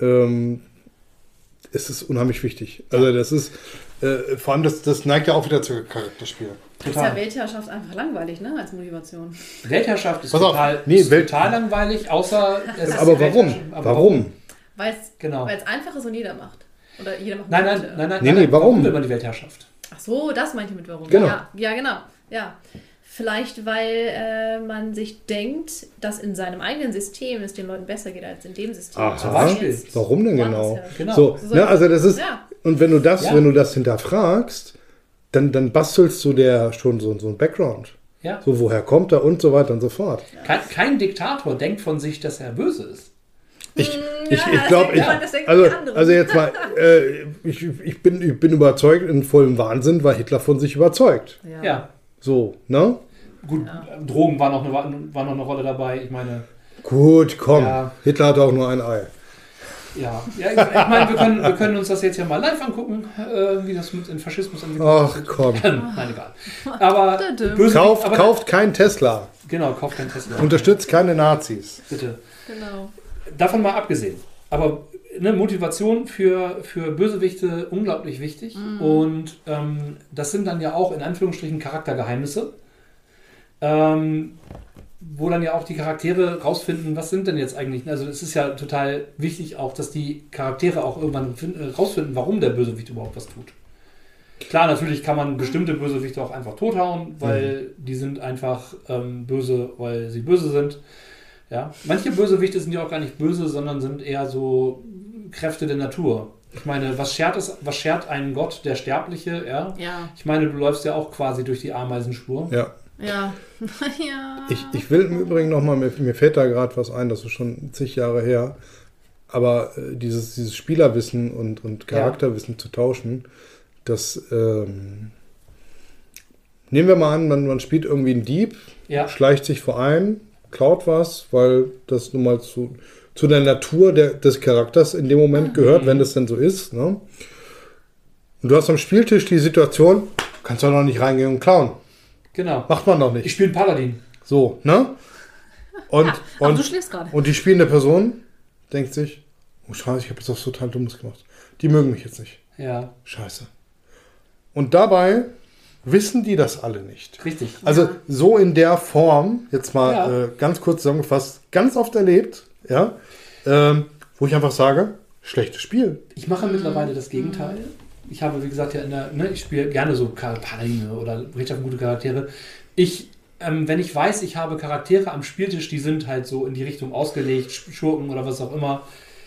Es ist unheimlich wichtig. Also das ist, vor allem das neigt ja auch wieder zu Charakterspiel. Ist ja Weltherrschaft einfach langweilig, ne, als Motivation. Weltherrschaft ist total langweilig, außer... Aber warum? Weil es einfach ist und jeder macht. Oder jeder macht Nein, warum will man die Weltherrschaft? Ach so, das meint ihr mit warum. Genau. Ja, genau. Ja. Vielleicht, weil man sich denkt, dass in seinem eigenen System es den Leuten besser geht als in dem System. Warum denn genau? Genau. So, ne, also das ist, und wenn du das hinterfragst, dann bastelst du der schon so ein Background. Ja. So, woher kommt er und so weiter und so fort. Kein Diktator denkt von sich, dass er böse ist. Ich glaube, also jetzt mal, ich bin überzeugt in vollem Wahnsinn, war Hitler von sich überzeugt. Ja. So, ne? Gut, Drogen war noch eine Rolle dabei, ich meine. Gut, komm. Ja. Hitler hatte auch nur ein Ei. Ja, ich meine, wir können uns das jetzt ja mal live angucken, wie das mit dem Faschismus entwickelt wird. Ach, komm. Nein, egal. Aber kauft keinen Tesla. Genau, kauft keinen Tesla. Unterstützt keine Nazis. Bitte. Genau. Davon mal abgesehen. Aber Motivation für Bösewichte unglaublich wichtig. Und das sind dann ja auch in Anführungsstrichen Charaktergeheimnisse. Wo dann ja auch die Charaktere rausfinden, was sind denn jetzt eigentlich. Also es ist ja total wichtig auch, dass die Charaktere auch irgendwann rausfinden, warum der Bösewicht überhaupt was tut. Klar, natürlich kann man bestimmte Bösewichte auch einfach tothauen, weil die sind einfach böse, weil sie böse sind. Ja. Manche Bösewichte sind ja auch gar nicht böse, sondern sind eher so Kräfte der Natur. Ich meine, was schert einen Gott, der Sterbliche? Ja? Ich meine, du läufst ja auch quasi durch die Ameisenspur. Ja. Ja. Ich will im Übrigen nochmal, mir fällt da gerade was ein, das ist schon zig Jahre her, aber dieses Spielerwissen und Charakterwissen zu tauschen, das nehmen wir mal an, man spielt irgendwie einen Dieb, schleicht sich vor ein, klaut was, weil das nun mal zu der Natur des Charakters in dem Moment gehört, wenn das denn so ist. Ne? Und du hast am Spieltisch die Situation, kannst doch noch nicht reingehen und klauen. Genau. Macht man doch nicht. Ich spiele einen Paladin. So, ne? Und du schläfst gerade. Und die spielende Person denkt sich, oh Scheiße, ich habe jetzt was total Dummes gemacht. Die mögen mich jetzt nicht. Ja. Scheiße. Und dabei wissen die das alle nicht. Richtig. Also so in der Form, jetzt mal ganz kurz zusammengefasst, ganz oft erlebt, wo ich einfach sage, schlechtes Spiel. Ich mache mittlerweile das Gegenteil. Ich habe, wie gesagt, ich spiele gerne so Paladine oder richtig gute Charaktere. Wenn ich weiß, ich habe Charaktere am Spieltisch, die sind halt so in die Richtung ausgelegt, Schurken oder was auch immer.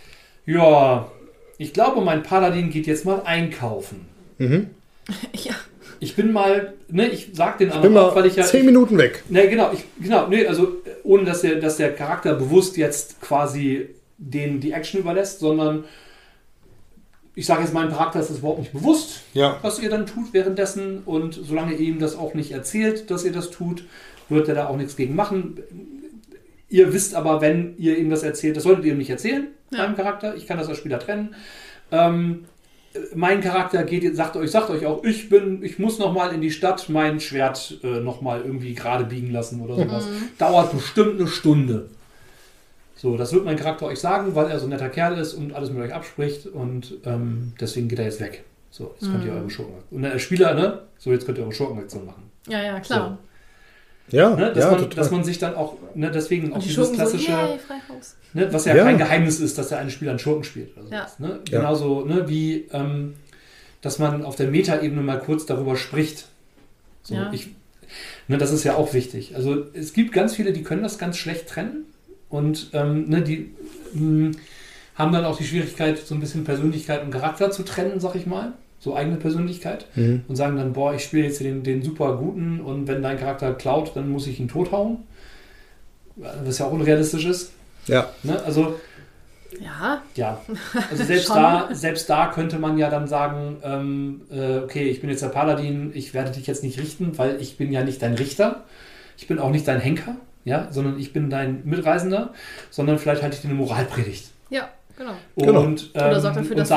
Ja, ich glaube, mein Paladin geht jetzt mal einkaufen. Ja. Ich bin mal, ich sag den anderen auch, weil ich ja... 10 Minuten weg. Also ohne dass der Charakter bewusst jetzt quasi die Action überlässt, sondern ich sage jetzt, meinem Charakter ist das überhaupt nicht bewusst, was ihr dann tut währenddessen, und solange ihr ihm das auch nicht erzählt, dass ihr das tut, wird er da auch nichts gegen machen. Ihr wisst aber, wenn ihr ihm das erzählt, das solltet ihr ihm nicht erzählen, meinem Charakter, ich kann das als Spieler trennen. Mein Charakter sagt euch auch, ich muss nochmal in die Stadt mein Schwert nochmal irgendwie gerade biegen lassen oder sowas. Dauert bestimmt eine Stunde. So, das wird mein Charakter euch sagen, weil er so ein netter Kerl ist und alles mit euch abspricht, und deswegen geht er jetzt weg. So, jetzt könnt ihr eure Schurkenaktion. Und der Spieler, so, jetzt könnt ihr eure Schurkenaktion machen. Ja, klar. So. Ja, dass man sich dann auch, deswegen auch dieses klassische, so, was ja kein Geheimnis ist, dass der eine Spieler einen Schurken spielt. Oder sowas, Genauso wie, dass man auf der Meta-Ebene mal kurz darüber spricht. So, das ist ja auch wichtig. Also es gibt ganz viele, die können das ganz schlecht trennen. Und die haben dann auch die Schwierigkeit, so ein bisschen Persönlichkeit und Charakter zu trennen, sag ich mal. So eigene Persönlichkeit. Und sagen dann, ich spiele jetzt den super Guten, und wenn dein Charakter klaut, dann muss ich ihn tothauen. Was ja auch unrealistisch ist. Ja. Also selbst da könnte man ja dann sagen, okay, ich bin jetzt der Paladin, ich werde dich jetzt nicht richten, weil ich bin ja nicht dein Richter. Ich bin auch nicht dein Henker. Ja, sondern ich bin dein Mitreisender, sondern vielleicht halte ich dir eine Moralpredigt. Ja, genau. Und, oder sorg dafür, dass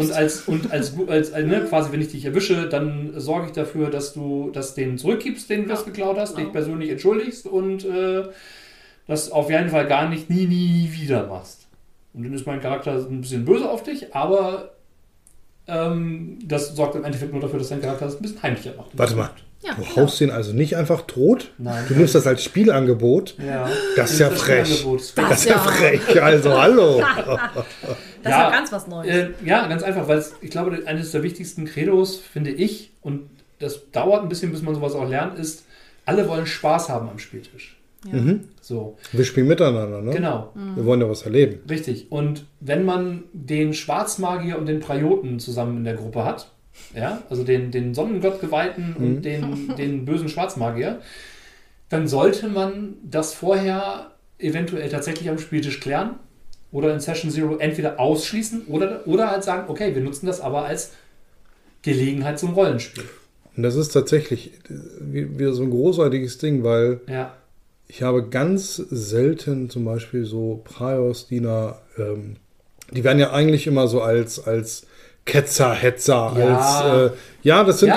quasi, wenn ich dich erwische, dann sorge ich dafür, dass du das denen zurückgibst, den du das geklaut hast, dich persönlich entschuldigst und das auf jeden Fall gar nicht nie wieder machst. Und dann ist mein Charakter ein bisschen böse auf dich, aber das sorgt im Endeffekt nur dafür, dass dein Charakter das ein bisschen heimlicher macht. Warte mal. Ja, du haust den also nicht einfach tot? Nein. Du nimmst das als Spielangebot? Ja. Das ist ja frech. Das ist ja frech. Also, hallo. Das ist ja ganz was Neues. Ganz einfach, weil ich glaube, eines der wichtigsten Credos, finde ich, und das dauert ein bisschen, bis man sowas auch lernt, ist alle wollen Spaß haben am Spieltisch. Ja. So. Wir spielen miteinander, ne? Genau. Wir wollen ja was erleben. Richtig. Und wenn man den Schwarzmagier und den Prioten zusammen in der Gruppe hat, ja, also den Sonnengottgeweihten und den bösen Schwarzmagier, dann sollte man das vorher eventuell tatsächlich am Spieltisch klären oder in Session Zero entweder ausschließen oder halt sagen, okay, wir nutzen das aber als Gelegenheit zum Rollenspiel. Und das ist tatsächlich wieder so ein großartiges Ding, weil ich habe ganz selten zum Beispiel so Priors-Diener, die werden ja eigentlich immer so als Ketzer, Hetzer, das sind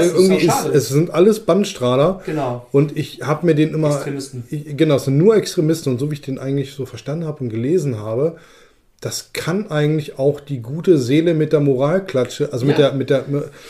es sind alles Bandstrahler. Genau. Und ich habe mir den immer... Extremisten. Es sind nur Extremisten. Und so wie ich den eigentlich so verstanden habe und gelesen habe, das kann eigentlich auch die gute Seele mit der Moralklatsche, also mit der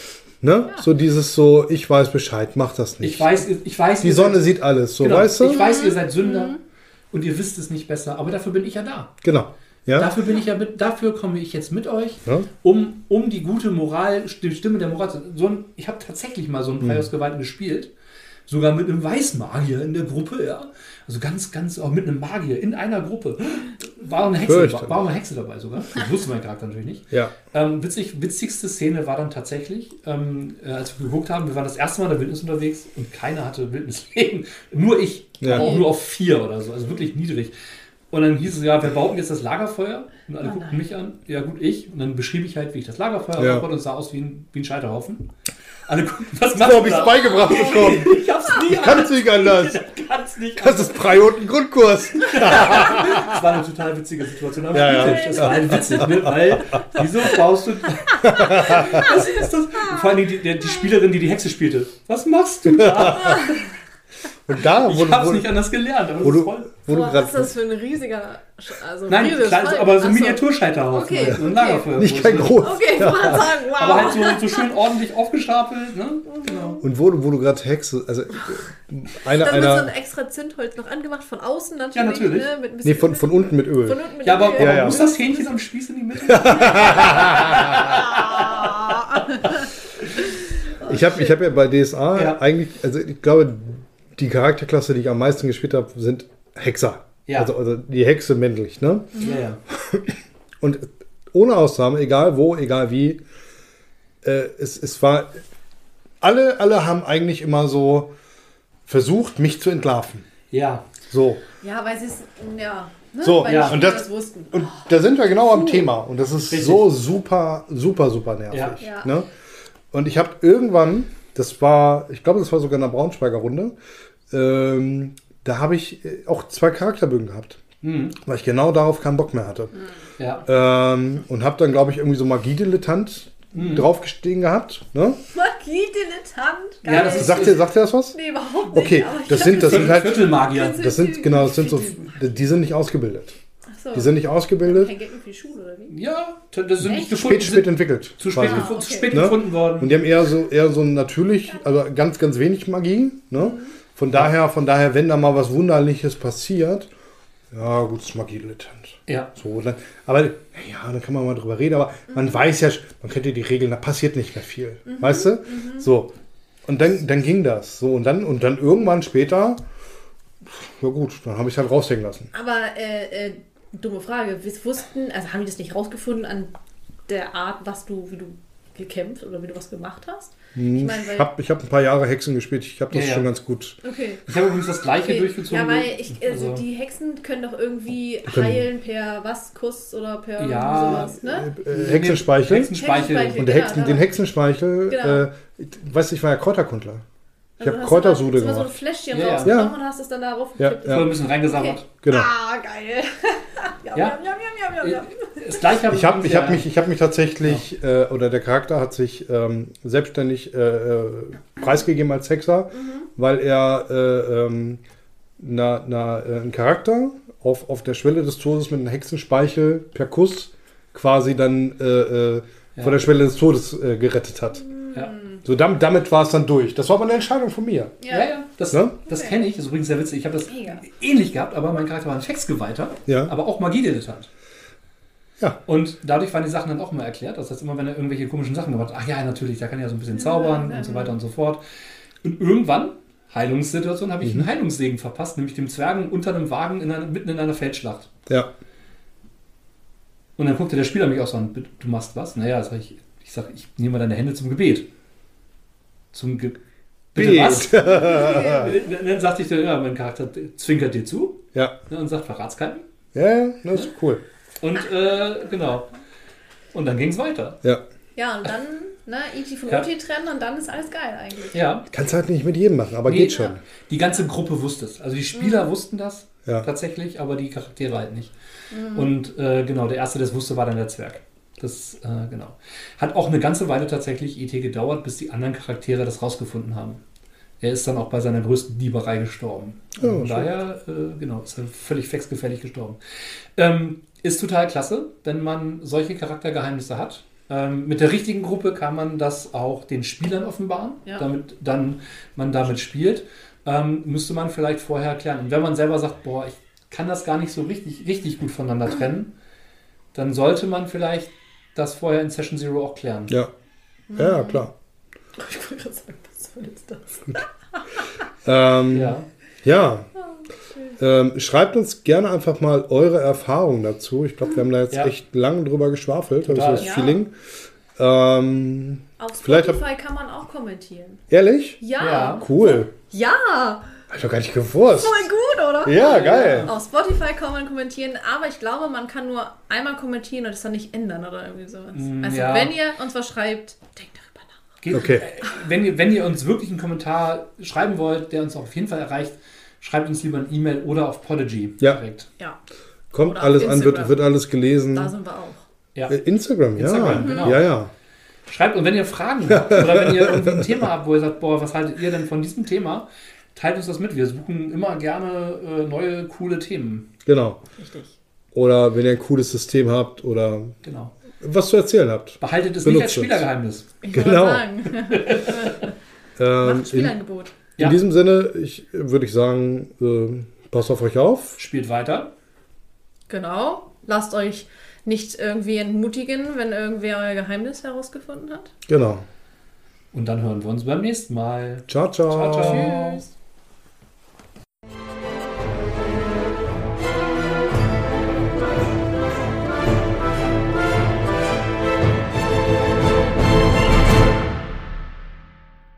so dieses so, ich weiß Bescheid, mach das nicht. Ich weiß. Die Sonne sieht alles, so, weißt du? Ich weiß, ihr seid Sünder und ihr wisst es nicht besser, aber dafür bin ich ja da. Genau. Ja? Dafür komme ich jetzt mit euch, um die gute Moral, die Stimme der Moral. Ich habe tatsächlich mal so einen Priors-Geweihten gespielt, sogar mit einem Weißmagier in der Gruppe, ja. Also ganz, auch mit einem Magier in einer Gruppe. War eine Hexe dabei sogar. Das wusste mein Charakter natürlich nicht. Ja. Witzigste Szene war dann tatsächlich, als wir geguckt haben, wir waren das erste Mal in der Wildnis unterwegs und keiner hatte Wildnisleben. Nur ich. Ja. Aber auch nur auf 4 oder so. Also wirklich niedrig. Und dann hieß es, wer baut denn jetzt das Lagerfeuer? Und alle guckten mich an. Ja gut, ich. Und dann beschrieb ich halt, wie ich das Lagerfeuer aufbaue und es sah aus wie ein Scheiterhaufen. Alle gucken, was machst du? So habe ich es beigebracht bekommen. Ich hab's nie Kannst nicht anders. Das ist Prioten-Grundkurs. Das war eine total witzige Situation. Aber das war halt witzig, ne? Weil, wieso baust du... Was ist das? Vor allem die Spielerin, die Hexe spielte. Was machst du da? Und da, ich hab's nicht anders gelernt, aber das ist voll. Was ist das für ein riesiger... Nein, klein, aber so ein Miniaturscheiterhaufen. Okay. So ein Lagerfeuer. Nicht kein groß. Okay, ich wollte sagen, wow. Aber halt so schön ordentlich aufgestapelt. Ne? Genau. Und wo du gerade Hexe... Also dann wird so ein extra Zündholz noch angemacht von außen natürlich. Ja, natürlich. Ne, mit ein bisschen von unten mit Öl. Aber muss das Hähnchen am Spieß in die Mitte? Ich hab ja bei DSA eigentlich... Also ich glaube, die Charakterklasse, die ich am meisten gespielt habe, sind Hexer. Ja. Also die Hexe männlich, ne? Ja. Und ohne Ausnahme, egal wo, egal wie, es war... Alle haben eigentlich immer so versucht, mich zu entlarven. Ja. So. Ja, weil sie es... Ja. Ne? So, weil und das wussten. Und da sind wir genau am Thema. Und das ist so super nervig. Ja. Ne? Und ich habe irgendwann, ich glaube, das war sogar in der Braunschweiger Runde, da habe ich auch 2 Charakterbögen gehabt. Weil ich genau darauf keinen Bock mehr hatte. Ja. Und habe dann, glaube ich, irgendwie so Magie-Dilettant draufgestehen gehabt. Ne? Magie-Dilettant? Ja, sagt dir das was? Nee, überhaupt nicht. Okay, das sind halt Viertelmagier. Die sind nicht ausgebildet. Ach so. Die sind nicht ausgebildet. Kein Geld für die Schule, oder wie? Ja, das sind nicht gefunden. Spät entwickelt. Zu spät gefunden worden. Und die haben eher so natürlich, also ganz wenig Magie. Ne? Von daher, wenn da mal was Wunderliches passiert, ja, gut, ist Magie-Dilettant. Ja. So, dann kann man mal drüber reden, aber man weiß ja, man kennt ja die Regeln, da passiert nicht mehr viel. Weißt du? So. Und dann ging das. So, und dann irgendwann später, ja gut, dann habe ich es halt raushängen lassen. Aber, dumme Frage, haben die das nicht rausgefunden an der Art, wie du gekämpft oder wie du was gemacht hast? Ich habe ein paar Jahre Hexen gespielt. Ich habe das schon ganz gut. Okay. Ich habe übrigens das Gleiche durchgezogen. Ja, weil die Hexen können doch irgendwie heilen per Kuss oder per sowas, ne? Hexenspeichel. Und den Hexenspeichel, genau. Ich war ja Kräuterkundler. Ich habe Also Kräutersude gemacht. Du hast so ein Fläschchen rausgenommen und hast es dann darauf gekippt. Ja. Ein bisschen reingesammelt. Okay. Genau. Ah, geil. Ja. Das Gleiche ich habe mich tatsächlich, oder der Charakter hat sich selbstständig preisgegeben als Hexer, weil er einen Charakter auf der Schwelle des Todes mit einem Hexenspeichel per Kuss quasi dann von der Schwelle des Todes gerettet hat. Ja. So, damit war es dann durch. Das war aber eine Entscheidung von mir. Ja. Das kenne ich. Das ist übrigens sehr witzig. Ich habe das ähnlich gehabt, aber mein Charakter war ein Textgeweihter, aber auch Magie-Dilettant. Ja. Und dadurch waren die Sachen dann auch immer erklärt. Das heißt, immer wenn er irgendwelche komischen Sachen gemacht hat, ach ja, natürlich, da kann er ja so ein bisschen zaubern und so weiter und so fort. Und irgendwann Heilungssituation habe ich einen Heilungssegen verpasst, nämlich dem Zwergen unter einem Wagen mitten in einer Feldschlacht. Ja. Und dann guckte der Spieler mich auch so an, du machst was? Naja, ich nehme mal deine Hände zum Gebet. Bitte was? Dann sagte ich dann, ja, mein Charakter zwinkert dir zu. Ja. Und sagt, verrat's keinem. Ja, das ist cool. Und genau. Und dann ging es weiter. Ja. Ja, und dann E.T. von O.T. trennen und dann ist alles geil eigentlich. Ja. Kannst halt nicht mit jedem machen, aber geht schon. Die ganze Gruppe wusste es. Also die Spieler wussten das tatsächlich, aber die Charaktere halt nicht. Und genau, der Erste, der es wusste, war dann der Zwerg. Das, genau. Hat auch eine ganze Weile tatsächlich E.T. gedauert, bis die anderen Charaktere das rausgefunden haben. Er ist dann auch bei seiner größten Dieberei gestorben. Also von daher, genau, ist er völlig gefällig gestorben. Ist total klasse, wenn man solche Charaktergeheimnisse hat. Mit der richtigen Gruppe kann man das auch den Spielern offenbaren, damit dann man damit spielt. Müsste man vielleicht vorher klären. Und wenn man selber sagt, boah, ich kann das gar nicht so richtig gut voneinander trennen, dann sollte man vielleicht das vorher in Session Zero auch klären. Ja, ja, klar. Ich wollte gerade sagen, was soll jetzt das? Schreibt uns gerne einfach mal eure Erfahrungen dazu. Ich glaube, wir haben da jetzt echt lange drüber geschwafelt. Habe ich so das Feeling. Auf Spotify kann man auch kommentieren. Ehrlich? Ja. Cool. Ja. Hab ich doch gar nicht gewusst. Voll gut, oder? Ja, geil. Auf Spotify kann man kommentieren, aber ich glaube, man kann nur einmal kommentieren und es dann nicht ändern oder irgendwie sowas. Also wenn ihr uns was schreibt, denkt darüber nach. Okay. Wenn ihr uns wirklich einen Kommentar schreiben wollt, der uns auf jeden Fall erreicht, schreibt uns lieber eine E-Mail oder auf Podigy direkt. Ja. Kommt alles an, wird alles gelesen. Da sind wir auch. Ja. Instagram, genau. Ja. Schreibt, und wenn ihr Fragen habt oder wenn ihr irgendwie ein Thema habt, wo ihr sagt, boah, was haltet ihr denn von diesem Thema, teilt uns das mit. Wir suchen immer gerne neue, coole Themen. Genau. Richtig. Oder wenn ihr ein cooles System habt oder was zu erzählen habt. Behaltet es nicht als Spielergeheimnis. Ich würde sagen. Macht Spielangebot. In diesem Sinne, würde ich sagen, passt auf euch auf. Spielt weiter. Genau. Lasst euch nicht irgendwie entmutigen, wenn irgendwer euer Geheimnis herausgefunden hat. Genau. Und dann hören wir uns beim nächsten Mal. Ciao, ciao. Tschüss.